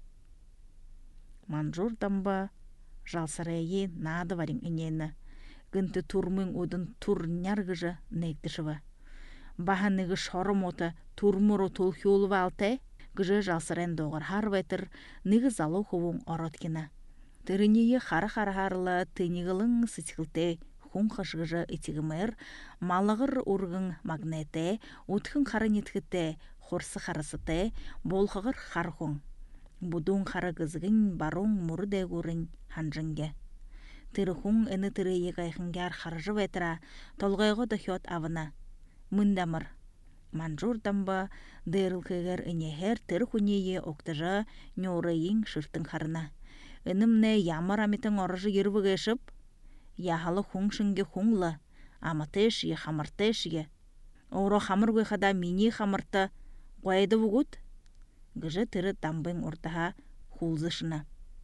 Манжур дамба жалсырайы нады варин инені. Гынты турмын удын турняр гыжы нейктішіва. Баханыгы шорым оты турмуру тулхиулы валтай, гыжы жалсырайын доғыр харвайтыр, ныгы залу хувун ороткина. Тырынейі хары-хары-харылы тынығылың сытқылтай, хун хышгыжы итигімер, малығыр ургын магнете, утхын хары нетхіте, хорсы харысыте, болхығыр хархун. Будун хары гызгын барун мұрыдай көрін ханжынге. Тырыхун әні тырыйы қайхынгар харжы ветра, толғайғы дөхет авына. Мындамыр. Манжур дамба дырылқығыр үнехер тырхунейі оқтыжы нөрейін шыртын харына. Үнімне ямар амитын орыжы ервігі ешіп, яхалы хун шынге хунлы, аматыш е хамыртыш е. Оро хамыр қойқада мини хамырты қойды бұғыт? Гыжы тыры дамбын ортаға хулзышына.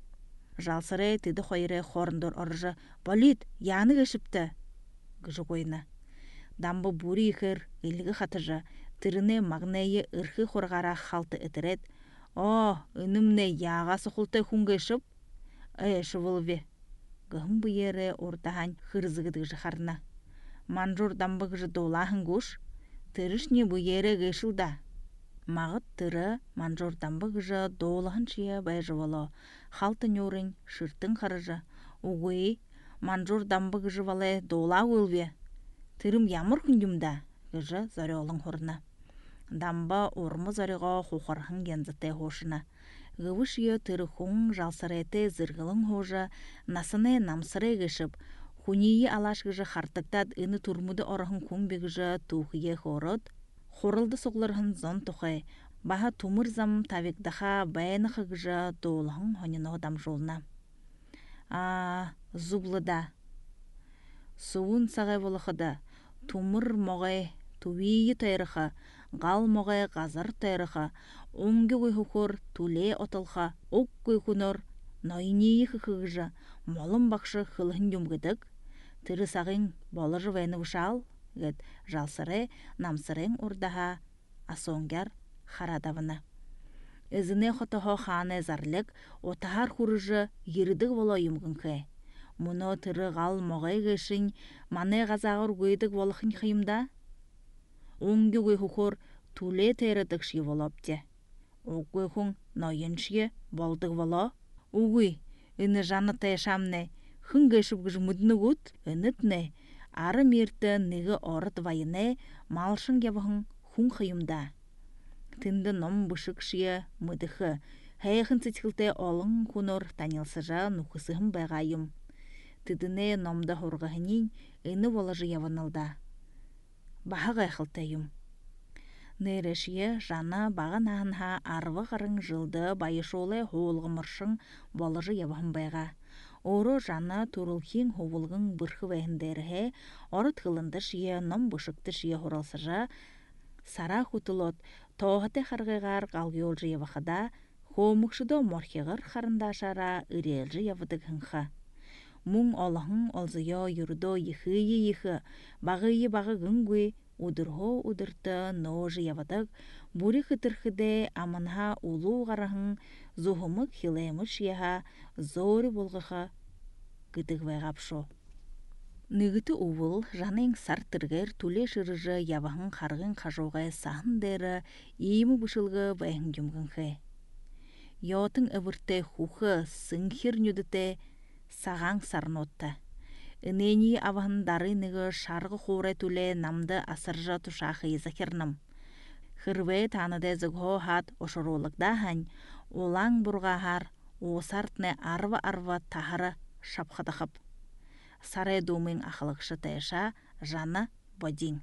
Жалсырай тыды қойыры хорындыр орыжы, болит, яны кешіпті. Гыжы қойына. Дамбы бұри ихыр, үлігі қатыжы, тырыны магнайы ырхы хорғара халты етірет. О, үнімне яға сұқылтай хунға ешіп, әші вылве. Гым бұйері ортаған хырзығыды жықарына. Манжур дамбы гыжы долахын күш, тырыш не бұйері гешілда. Мағыт тыры манжур дамбы гыжы долахын шия бәйжі вало. Халты нөрін шыртын қарыжы. Уғый, манжур дамбы гыжы валай дола өлве. Тырым ямыр күндімда гыжы зары олың хорына. Дамба ормы зарыға хухархын гензіте хошына. Гывыш е тыры хуң жалсырайты зырғылың хожа, насыны намсырай гышып, хунейі алаш гыжы хартықтад үні турмуды орахын хуң бегыжы тухые хорот, хорылды соғлархын зон тухай, баха тумыр зам тавикдаха байынықы гыжы доолахын хонino дам жолна. А, зублыда. Суын сағай болықыда, тумыр моғай тувейі тайрыха, ғал моғай ғазар тайрыха, оңғы ойхуқор туле отылха, оқ көйхунор, нойнейі хықығыжы, молым бақшы хылын юмгыдық, тыры сағын болыжы вайны вышал, гәд жалсыры намсырын ордаға асоңгар харадавына. Өзіне хотығы ханы зарлық, отағар хұрыжы ерідік боло юмгынқы. Мұны тыры ғал моғай ғышын, маны ғазағыр көйдік болықын қиымда? Оңғы көйхуқор туле тайрыдық ши болапте. Оқ көйхун нойын ши болдық боло? Уғый, үні жаны тайшамны, хын ғышып ғыж мұдны ғыт, үнітні, ары мерті нығы орыт вайыны, малшын гебіғын хун қиымда. Тынды ном бұшық шия мұдықы, хайықын цитқылтай олың хунор танилсыжа нұқысығын байғайым. Тыдыны номда хорғағынен үні болажы яванылда. Баға ғайқылтайым. Нейрешие жана бағын ағынға арвы ғырың жылды байышолы хоулғы мұршың болажы явағын байға. Оры жана турылхин ховылғын бұрқы вәйіндеріге, орыт ғылынды шие ном бұшықты шие хоралсыжа, сара хутылот тоғыты қарғығар қалғиолжы явақыда, хоумықшыда морхеғыр қарындашара үрелжі явыдық хынға. Мұң олағын олзыйо юрдо ехы-ехы, бағы-ебағы гүнгөй, удырхо удырты ножы явадық, бұри қытырхыде аманға улу ғарағын, зұғымық хилаймыш яға, зори болғыға гыдық вайғапшо. Нүгіті увыл жаның сартырғыр түле шырыжы явағын қарғын қажуғай сағын дәрі, емі бұшылғы байғын жүмгінгі. Йотың әвірті хухы сыңхир нүдіте саған сарнотта. Үнені авағын дары нығы шарғы қорай түле намды асыржа тұшақы езакернім. Хырвай таныды зығо хат ошыролықда хан, олаң бұрғағар, осартны арва-арва тахары шапқадықып. Сарай думын ақылықшы тайша жаны бодин.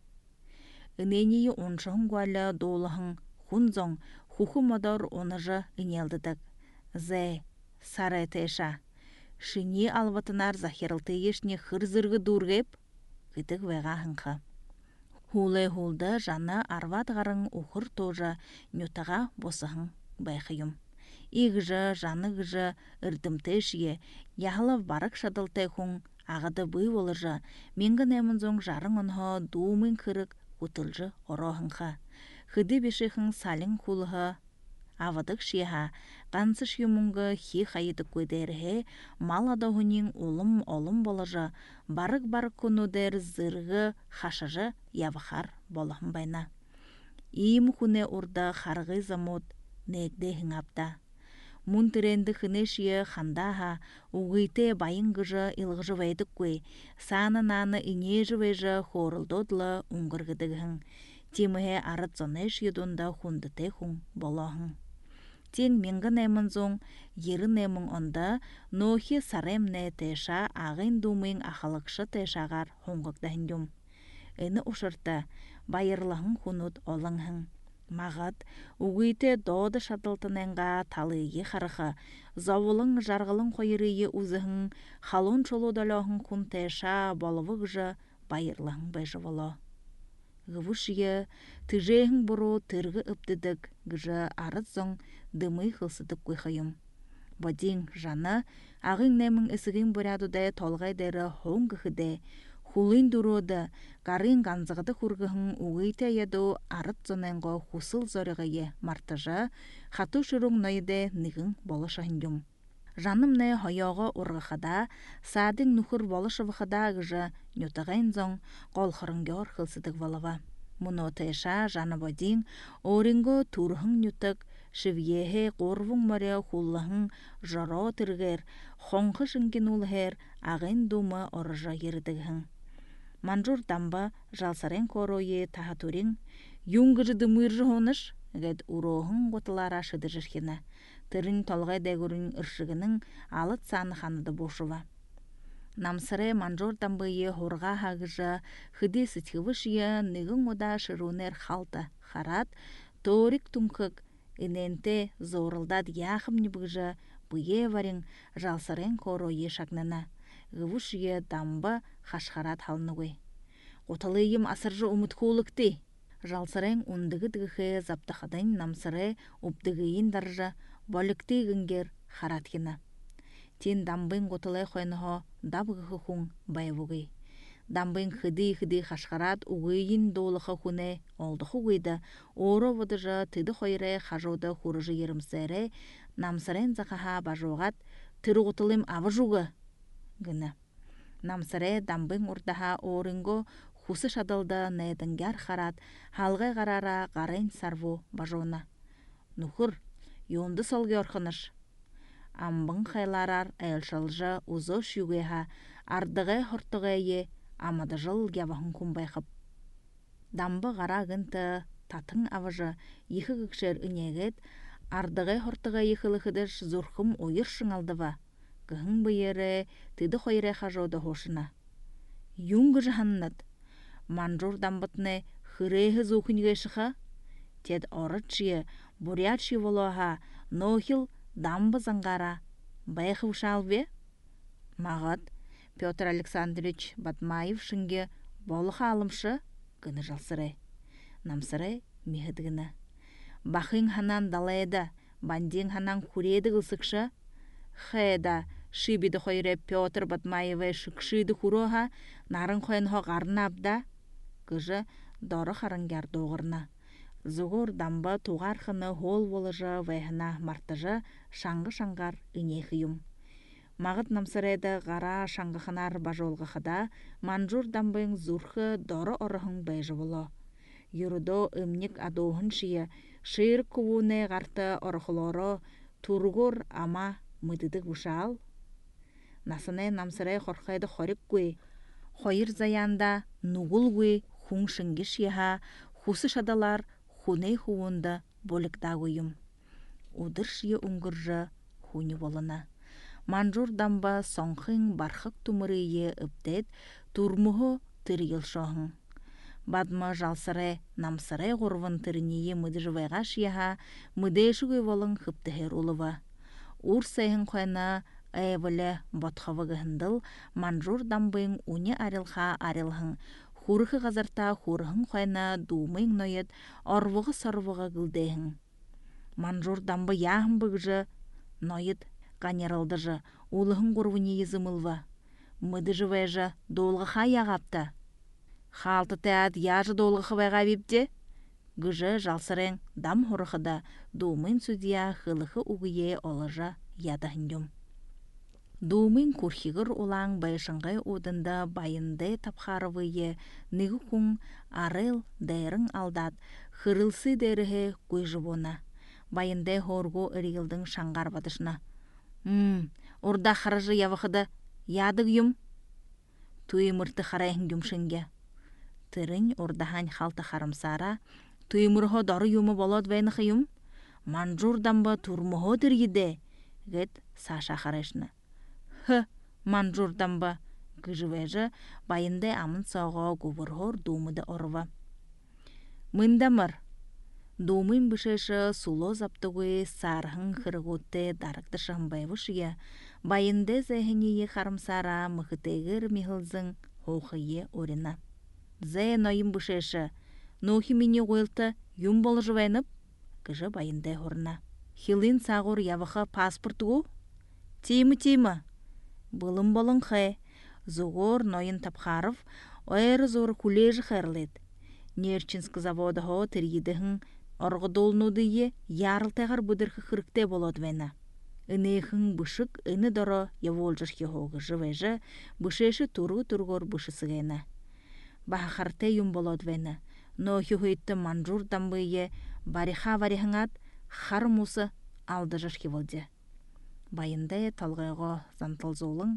Үнені оншығын гуалі долығын хунзон хуху модар оныжы үнелдідік. Зәй, сарай тайша. Шыни алватынар захерылты ешіне хырзырғы дұргеп, гыдық вайға хынқы. Хулай хулды жаны арват ғарын ұқыр тожа нютаға босығын байқыйым. игжы, жаныгжы, ырдымтешие, яхлав барык шадылтай хуң, ағады бүй олыжы, менгі нәмін жарың онхо дуумын кырык утылжы орохынха. Хыды бешехін салың хулыха, авадық шеха, қансыш юмыңғы хи хайыдық көдерге, мал адағынен олым-олым болыжы, барық-барық күнудер зырғы хашыжы явахар болахын байна. Иім хүне урда харғы замут негде хыңапта. Мунтыренді хынешие хандаха, угыйте байынгыжы илғыжы вайдық кой, саны-наны инежі вайжы хорылдодлы уңғырғыдығын. Теміге арыт зонеш едунда хундыте хуң болахын. Тен менгі нәмін зоң, ері нәмін онда, нохи сарем нә тәша ағын думын ақалықшы тәшағар хуңғықдахын дұм. Әні ұшырта, байырлығын хунут олыңхын. Мағат, угыйте доды шатылтыненға талыйы қарықы, завылың жарғылың қойырыйы ұзығын, халун чолудалығын күн тәша болывық жы байырлығын бәжі болы. Ғывышыйы, түжейхін бұру түргі үптідік гыжы арыт зоң дымый қылсыдық көйхайым. Бодин жаны, ағын нәмін ісігін бұрядудай толғайдары хоң ғыхыдай, хулын дуроды, гарын ганзығыды құрғығын уғыйта яду арыт зоненго хусыл зорығайы мартыжы, хату шырың нойды нығын болышығын. Жаным не хойоғы ұрғықада, садың нұхыр болышывықада ғыжы нютығын зоң қолқырыңгер қылсыдық болыва. Мұны тайша жаны бодин, орынғы турғын нютық, шывьехе қорвың мөрі хуллығын жоро түргер, қоңқы жынген ұлғыр ағын думы орыжы ердігін. Манжур дамба жалсарен коройы тахатурин, юңгыжы дымыржы хоныш, ғад урохын ғотылара шыды жырхені. Тырын толғай дәгірін ұршығының алыт саны ханыды бошыва. Намсыры манжур дамбайы хорға хағыжы, хыды сытхывышыйы нығын ода шырунер халты, харат, торик тұңқық, иненте зорылдад яхым небіжі, бұе варин жалсарен коройы шагнана. Ғывышыйы дамба хашхарат халныгой. Оталыйым асыржы умытхулыкты. Жалсарен ундығы дығығы заптақадын намсыры ұпдығыйын даржы болікті гінгер хараткені. Тен дамбын оталай қойнығы дабғығы хуң байвугы. Дамбын хыды-хыды хашхарат уғыйын долықы хуне олдықы гүйді, оры водыжы тыды қойры хажуды хурыжы ерімсәрі, намсырен зақаға бажуғат түрі оталым авы жуғы гіні. Намсыры дамбын ұрдаға орынғы хусы шадылды нәйдінгер харат, халғай қарара ғарайн сарву бажуына. Нұхыр, йонды солғы орқыныш. Амбын қайларар әлшылжы ұзош югеға, ардығы хұртығайы амады жыл гявахын күмбайқып. Дамбы ғара гінті татын авыжы ехі күкшер үнегет, ардығы хұртығайы қылықыдыш зұрқым ойыр шыңалдыва. Гіхін бұйыры тыды қойры қажуды хошына. Юңғы жаханнат. Манжур дамбытны хырейхы зухынге шыха, тед орытшие, бурятшие волоха, нохил дамбы зангара, байхы ушалве? Мағат, Петр Александрович Батмаев шынге болыха алымшы, гыны жалсыры. Намсыры мехідгіні. Бахын ханан далайда, бандин ханан куреді ғылсықшы, хайда, шибиді қойры Петр Батмаевы шықшиды хуроха, нарын қойынға ғарына абда, гыжы доры харынгер доғырна. Зуғыр дамба туғархыны хол волыжы вайхына мартыжы шаңғы-шаңғар инехиюм. Мағыт намсырайды ғара шаңғықынар бажолғықыда манжур дамбың зурхы доры орығын бәйжі болы. Юрудо өмнік адоғын шие, шиыр күвуне ғарты орықылоры тургур ама мыдыдық бұшал. Насыны намсырай қорқайды қорик көй, қойыр заянда нұғыл көй хуң шыңгеш еха, хусы шадалар хуней хуынды болікда көйім. Удыр шие ұңғыржы хуны болына. Манжур дамба соңқың бархық тумырые үптет, турмуғы тіргіл шоғын. Бадма жалсырай, намсырай ғорвын тірінее мұдыжывайға шияға, мұдайшы көйволың қыптығыр олыва. Ур сайын қойна әйвілі ботқавығындыл, манжур дамбың уне арилға арилғын, хурығы ғазарта хурығын қойна думың нойет, орвығы сарвығы гылдайын. Манжур дамбы яғын бұғжы ноид канералдыжы, улығын құрвыне езімылва. Мыды жывайжа долғы хая қапта. Халты тәд яжы долғы хывайға бепте? Гыжы жалсырен дам хорықыда думын судья хылықы уғые олыжа ядахындым. Думын курхигыр улаң байшыңғай удында байынды тапхарывые ныгы күн арыл дайрың алдат хырылсы дәрігі көйжібона. Байынды хорго үргілдің шаңғар бадышына. «Мм, орда харыжы явықыда ядық юм?» Туймырты харайын юмшынге. Тырын ордахан халты харымсара, туймырхо дары юмы болот вайнықы юм? Манжурдан турмухо тіргіде? Гет Саша харайшыны. «Хы, манжурдан ба?» Гыжывайжы байынды амын сауға губырхор думыды орва. «Мындамыр?» Думын бішеші суло заптығы сархын хырғутты дарықты шамбайвышыя, байынды зәхінейі қарымсара мұхытегір мехілзің хоқые орина. «Зәй нойын бішеші, нохи мені қойылты юм болы жывайнып?» Кыжы байынды хорына. «Хилин сағыр явықы паспортығы?» «Теймі-теймі?» «Бұлым болын қай, зұғыр нойын тапқарып, ойры зор кулежі қайрлет. Нерчинск заводы хо тіргедіғін орғы долнудые ярылтағар бұдырқы қырықте болады вайна. Үнейхін бұшық үні дұры еволжырхе хоғы жывайжы, бұшеші тұрғы-тұрғыр бұшысы ғайна. Бақарте юм болады вайна, но хюхетті манжур дамбые бариха варихыңат қар мұсы алды жырхе волде. Байындай талғайға зантыл золың.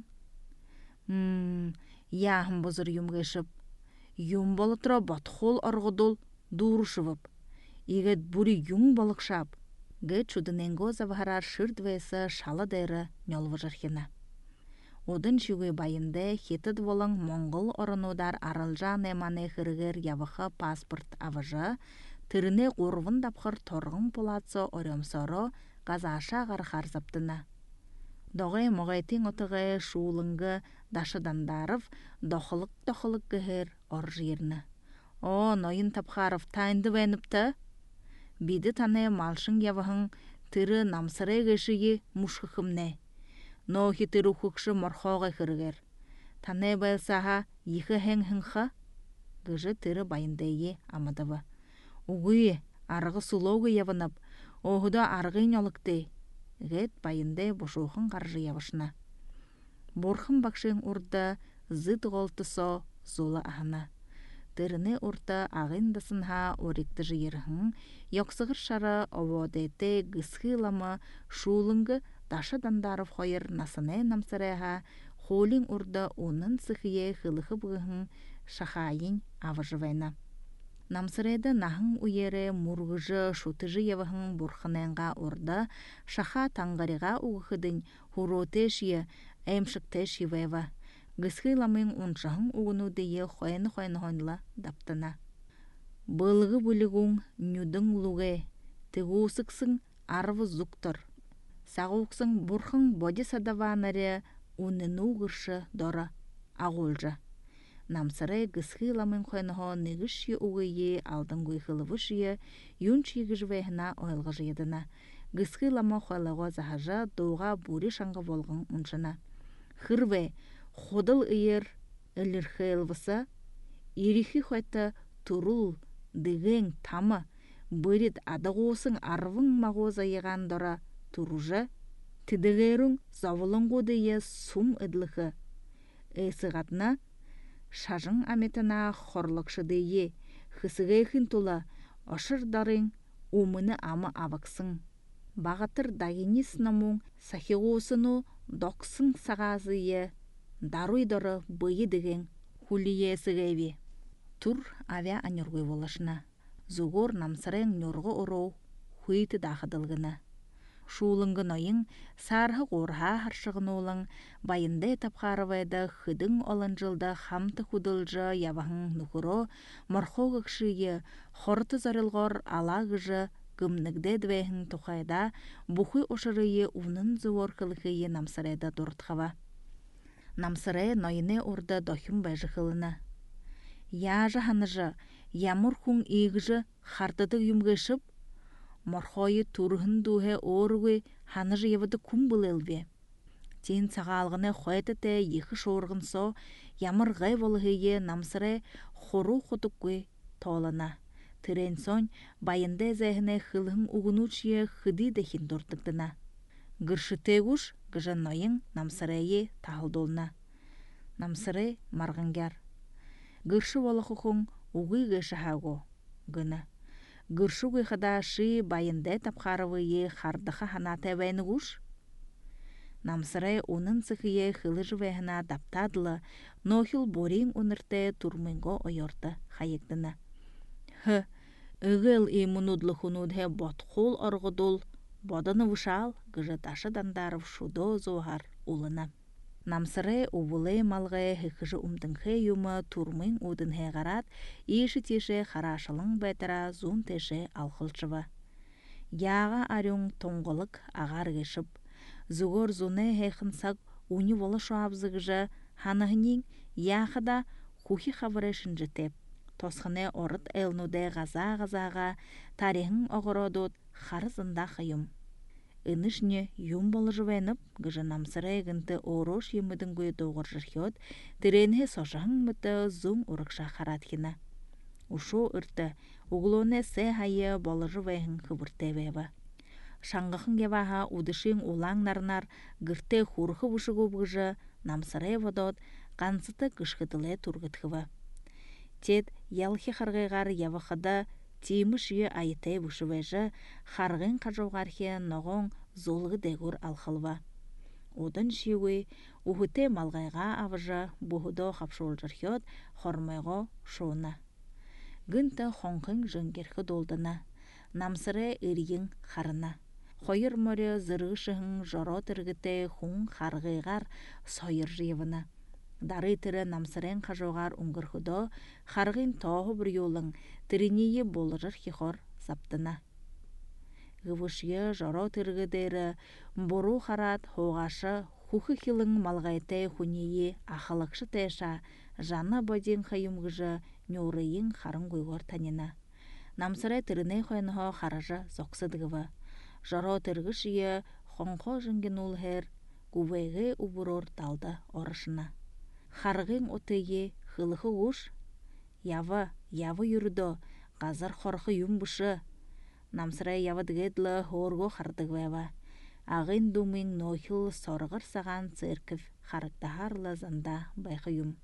«Ммм, яғым бұзыр юм ғешіп. Юм болы тұра батқол арғыдол дұрышывып. Игет бүри юң балықшап». Гэ чудыненго заварар шырдвайсы шалы дайры нёлвы жырхена. Одын жүгі байынды хетід болың Моңғол орынудар арылжа неманы хырғыр явықы паспорт авыжы, түріне қорвын дапқыр торғын полатсы оремсоро қазаша ғарқар заптына. Доғай мұғайтын отығы шулыңғы дашыдандарыв доқылық-доқылық гігір ор жеріні. «О, нойын тапқарыв тайынды бәйніпті?» Биді таны малшын явығын түрі намсырай ғешіге мұшқықымне. Нохи түрі құқшы морхоға кіргер. Таны байлсаға ехі хәң-хіңға? Гыжы түрі байындайы амадывы. «Уғый, арғы сұлауғы явынып, оғыда арғын олықты». Гет байындай бошуқын қаржы явышына. Борхын бақшын ұрда зыд ғолтысо золы ағына. Тырыны ұрта ағындасынға оректі жиырғын, йоқсығыр шары оводеті гысхыламы шулыңғы дашы дандарып қойыр насыны намсырайға, холин ұрда оның сықые қылықы бұғын шахайын авыжывайна. Намсырайды нахын уйері мұрғыжы шутыжы евығын бұрхыненға ұрда шаха таңғариға уғықыдың хуротешие әмшіктеш евева. Гысхыламын ұншағын уғыну дейі қойны-қойны қойныла даптына. Бұлғы бұлығың нүдің лұғы, тігі ұсықсың арвы зұқтыр. Сағуқсың бұрхын боди садаванары ұныну ғыршы дора ағолжа. Намсырай гысхыламын қойныға негіші уғые алдың ғойқылывышые юнчи гыжвайхына ойлғы жиедіна. Гысхылама қойлығы захажа доға бұри шаңғы болғын ұншына. Хырве, Ходыл үйер үлірхі елвіса, ерихи қойта тұрул, дығын, тамы, бөрет адығусын арвың мағоза еған дора тұружа, тідігерің завылың қодыйе сум үдліхі. Әсіғатына, шажың аметіна хорлықшы дейе, хысығайхын тұла, ошырдарың, умыны амы авықсың. Бағатыр дағынес намуң сахиғусыну доқсың сағазые, даруйдары бұйы деген хулие сығайве. Тур авиа анырғой болашына. Зуғыр намсырын нұрғы ұру хуйты дақыдылғына. Шулыңғы нойың сарғы қорға харшығын олың байынды тапқарывайды хыдың олын жылда хамты худылжы явағын нұқыру морхоғықшыйы хорты зарылғыр алағыжы гымнігді двейхін тұқайда бұхы ошырыйы унын зуыр қылықыйы намсырайды дұртқава. Намсырай нойыны орда дохым байжы қылына. Яжы ханыжы, ямыр күн егіжі қартыды юмғышып, морхойы турхын духе оргы ханы жевады кум былелбе. Тен цагалғыны хойты ехі шорғынсо, ямыр ғай волығые намсыры хору құтыққы толына. Тірен сон байынды зәхіне хылығын уғынучие хыды дәхін дұртықтына. Гыршы тегуш гыжан нойын намсырайы тағылдолына. Намсыры марғынгар. Гыршы волықықың уғы ғышы хағо. Гыны. Гыршы ғыхыда шы байынды тапқарывые хардықы ханаты бәйнігуш. Намсырай onun сықые хылы жывайына даптадылы, нохил борин унырты турмынго ойорты хайықтыны. Хы, үгіл имунудлы хунудhe ботқол орғыдул, боданы вышал, гыжы ташы дандаров шудо зоғар улына. Намсырай увылы малғы хықыжы умдыңхе юмы турмын удынхе ғарат, еші теші харашылың бәтіра зун теші алқылчывы. Яға арюң тоңғылық ағар кешіп, Зугор зуне хехынсак уни вола шуабзыгжа ханахнин яхада хухи хаварешин житеп. Тосхане орыт элнуде газа-газаға тарихын оғыродут харызында хайым. Инышне юм болы жывайнып, гыжы намсырай гынты орош емыдың гөй доғыр жырхет, тіренхе сошағын мұты зум ұрықша харатхина. Ушу ұрты, углоне се хайы болы жывайын хыбыртевева. Шаңғықын кеваға удышын улаң нарнар гырте хурхы вышығы бұғжы намсырай водот қансыты кышқытылы тургытхывы. Тет ялхи харғайғар явықыда тимыш үй айытай вышывайжы харғын қажуғархе ноғын золғы дегур алхылва. Одан шиуі ухыте малғайға авыжы бұхыдо қапшол жырхет хормайға шуына. Гынты қонқын жынгерхі долдына, намсырай үрейін қарына. Хойыр мөрі зырғышығын жоро тіргіте хуң харғайғар сойыр жевіні. Дары тірі намсырен қажуғар ұңғырхыдо харғын тоғы бір елің тірінейі болырыр хихор заптына. Ғывышығы жоро тіргідері бұру харат хоғашы хухы хилың малғайтай хунейі ақылықшы тәша жаны боден қайымғыжы нөрейін қарын қойғыр танина. Намсырай тіріней қойнығы қаражы зоқсыдығывы. Жоро тіргішіе қонқо жынген ұлғыр күвейгі ұбырор талды орышына. Харғын отыйе хылығы ұш, явы, явы юрдо, қазір қорқы юмбышы. Намсырай явы дігедлі хорго қардығвева. Ағын думын нохил сорғыр саған церків харықтағарлы занда байқы юм.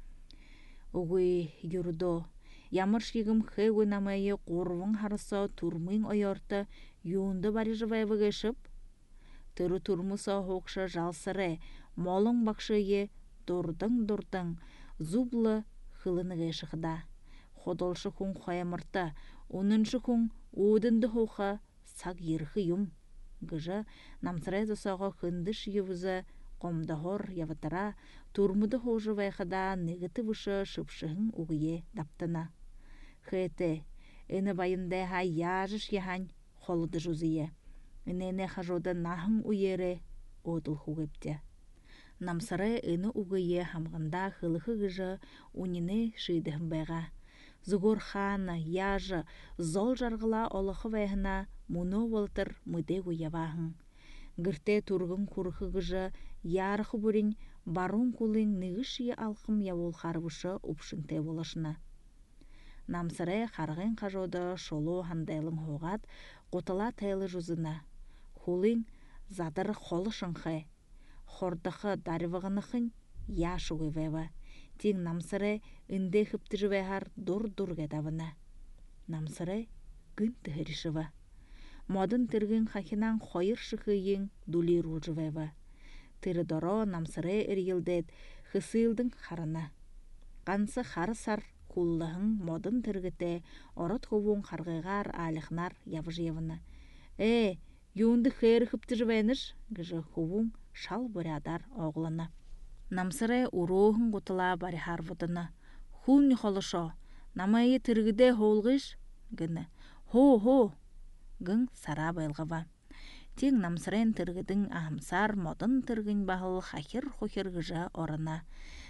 Уғый юрдо, Ямыр шегім хэ ойнамайы қорвың харыса турмың ойорты юнды бари жывайвы кешіп. Түрі турмыса хоқшы жалсыры, молың бақшыйы дұрдың-дұрдың зублы хылыны кешіқда. Ходолшы хүн қойамырты, оныншы хүн өдінді хоқа сақ ерхі юм. Гыжы намсырай засаға хынды шиевізі қомдағыр явытыра турмыды хожы вайқыда негіті вышы шыпшығын уғые даптына. Хэте, эны байындай ха яжыш яхань холыды жузые. Энене хажода нахын уере одыл хугепте. Намсырай эны уғые хамғында хылығы гыжы унине шыйдығын байға. Зугор хана, яжы, зол жарғыла олықы вайхына мұны волтыр мүде уявағын. Гырте тургын курхы гыжы ярхы бүрін барун кулын нығышие алқым явол харвышы ұпшынте болашына. Намсырай харғын қажоды шолу хандайлың хоғат қотыла тайлы жүзіна. Хулын задыр холы шынхы. Хордықы дарвығынықын яшы өйвева. Тен намсырай үнде хыпты жывайхар дур-дур гедавына. Намсырай гын тігірішіва. Модын тіргін хахинан хойыр шықыйын дулир ұлжывайва. Тірі доро намсырай әргелдет хысылдың харына. Қансы харысар куллығын модын тіргіте орот ховуң харғайғар алықнар явыжевіні. Э, юнды хэр хыпты жывайныш, гыжы ховуң шал бұрядар оғлыны. Намсырай уроғын ғутыла барихар вұдыны. Хул не холышо, намайы тіргіде холғыш, гыны. Хо-хо, гын сара байлғыва. Тең намсырайын тіргідің ахымсар модын тіргін бағыл хахир-хухир гыжа орына.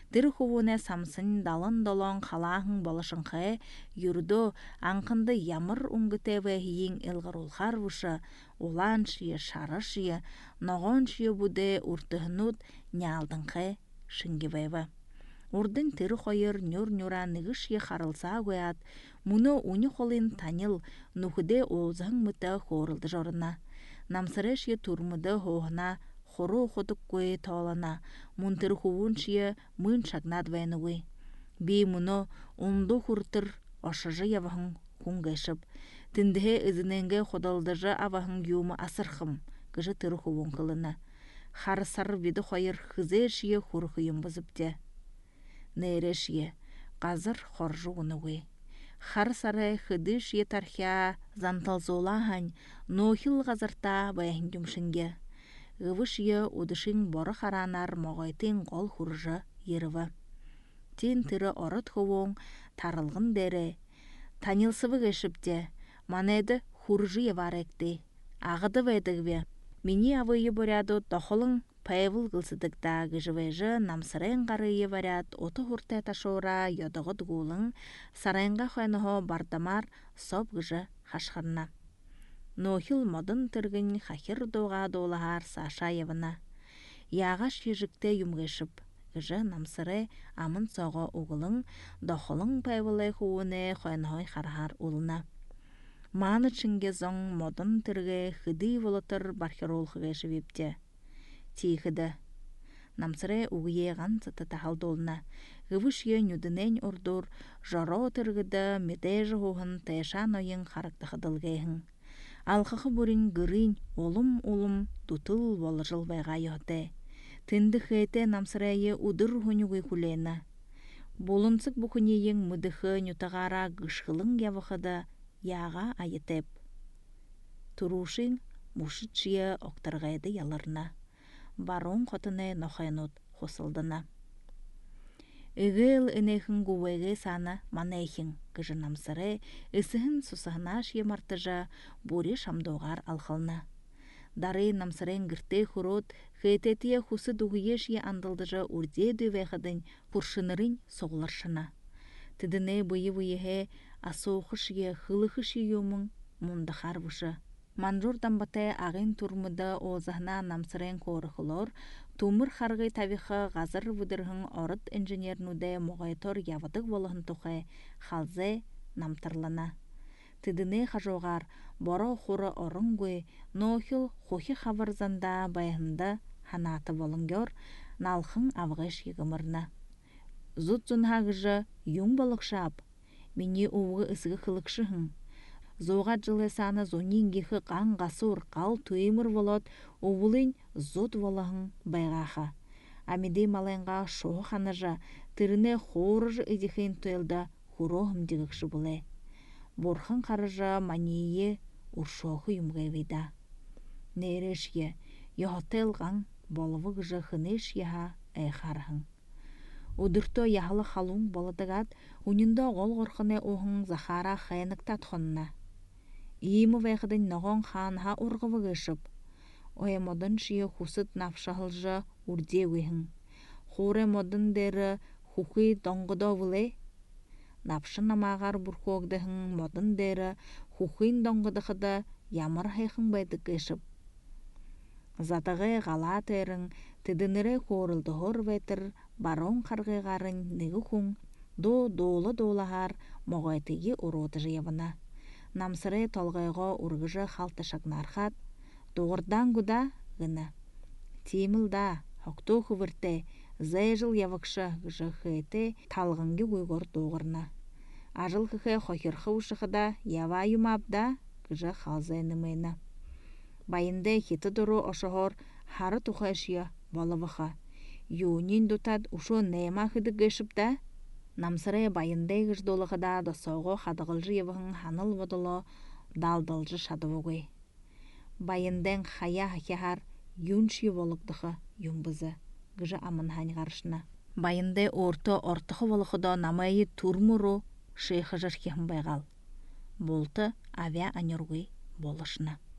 Тыры хувуне самсын далын долон халахын болышынхы, юрдо анқынды ямыр уңгытеве хиин элгарулхар вуша, улан шие, шары шие, ноғон шие буде уртыхнут нялдынхы шынгивева. Урдын тыры хойыр нюр-нюра ныгышие харылса гуят, муно уни холин танил нухуде оозаң мыта хорылды жорына. Намсырешие турмыды хоғына хору ходук кое тоолана, мунтыр хувун шие мын шагнад вайнугы. Би муно онду хуртыр ошыжы явахын хунгайшып, тіндіге ізіненге ходалдыжы авахын юмы асырхым, гыжы тыры хувун кылына. Харысар виды хойыр хызе шие хурхыйым бызыпте. Нейре шие, қазыр хоржу унугы. Харысары хыды шие тархя занталзолахань, нохил ғазырта баяхын юмшынге. Гывышие удышын боры харанар моғайтын қол хуржы еріва. Тен тыры орыт ховоң тарылғын дере. Танилсывы гешіпте, манайды хуржы еваректі. Ағыды вайдығве. Мені авыйы боряду тохылың пәйвыл гылсыдықта гыжывайжы намсырын қарыйы варят оты хуртай ташора йодығыд гулың сарайынға хойнығы бардамар соп гыжы хашқырна. Нохил модын тыргын хахир доға долағар Саша евына. Яғаш ежікте юмғышып, гыжы намсыры амын соғы уғылың дохылың пәйвылы хуыны хойнығы харахар улына. Маны чынге зоң модын тырғы хыды волотыр бархирол хыгайшы вепте. Тихыды. Намсыры уғыеған цыты тахалдолына. Гывыш е нүдінен ордур, жоро тырғыды медежі хоғын тайшан ойын харықтықыдылғайын. Алқықы бүрін гырын олым-олым дутыл болыжыл байға йоғды. Тынды хейте намсырайы удыр хүнігой күлені. Болынсық бұқынейін мұдықы нүтағара гышқылың явықыды яға айытеп. Турушын мұшыт жия оқтарғайды яларына. Барон қотыны нохайнут қосылдына. Үгіл үнейхін гувайғы саны манайхын гыжы намсыры үсіхін сусығына шиемартыжа бұри шамдоғар алқылына. Дары намсырын гірте хұрот хейтетия хусы дуғые шие андылдыжа үрде дөйвайғыдың пұршынырын соғыларшына. Тідіне бұйы-бұйығы асоқы шие хылықы шие юмын мұндықар бұшы. Манжурдан баты ағын турмыды озағына намсырын қорықылыр, тумыр қарғы табиқы ғазыр вүдіргін орыт инженернуде моғайтор явыдық болығын тұқы халзе намтырлана. Тідіне қажоғар бора қоры орыңгөй нохил хохи хаварзанда байында ханаты болыңгер налқын авғыш егімірні. Зұт зұнхағыжы юң балықшап, мені оғы ысығы қылықшығын. Зоға жылы саны зонingихы қан ғасур қал туймыр волот оғылын зот волағын байғаға. Амиде малайынға шоғы қаныжа тіріне хорыжы едіхін туэлда хурохым дегікші бұлы. Борхын қарыжа манийе ұршоғы юмғайвида. Нейрешге, йохотел ғаң болывы ғыжы хынеш яға әйқарғын. Удырто яғылы халуң болыдығат, унинда ғол ғорқыны оғын Захара қайынықта тұхынна. Иймі вайқыдың ноғын ханға ұрғывы ғышып. Ой модын шие хусыт навшағылжы үрде өйхін. Хоре модын дәрі хухи доңғыда вылы. Навшын амағар бұрқоғдығын модын дәрі хухин доңғыдықыда ямыр хайқын байдық ғышып. Затығы ғала тәрін тедінірі қорылдығыр вәйтір барон қарғығарын негі құң до-долы долағар моғайтығы ұроды жиявына. Намсыры толғайға ұрғыжы қалты шагнархат, доғырдан күда ғына. Теймілда, хоқты құвырты, зәй жыл явықшы ғыжы қайты талғынғы ғойғыр доғырна. Ажыл қықы қойырқы ұшықыда ява юмапда ғыжы қалзайнымайна. Байынды хеті дұру ошығыр хары тұқайшия болывыға. Юнин дұтад ұшу нәйма қыды ғышыпта, намсыры байындай ғыш долығыда досауғы қадығылжы евығын ханыл водылы далдылжы шадывығы. Байындың қая хакехар юнши волықдығы юмбызы ғыжы амын хань ғарышына. Байындай орты ортықы волықыда намайы турмұру шейхы жыркехін байғал. Болты авиа анерғый болышына.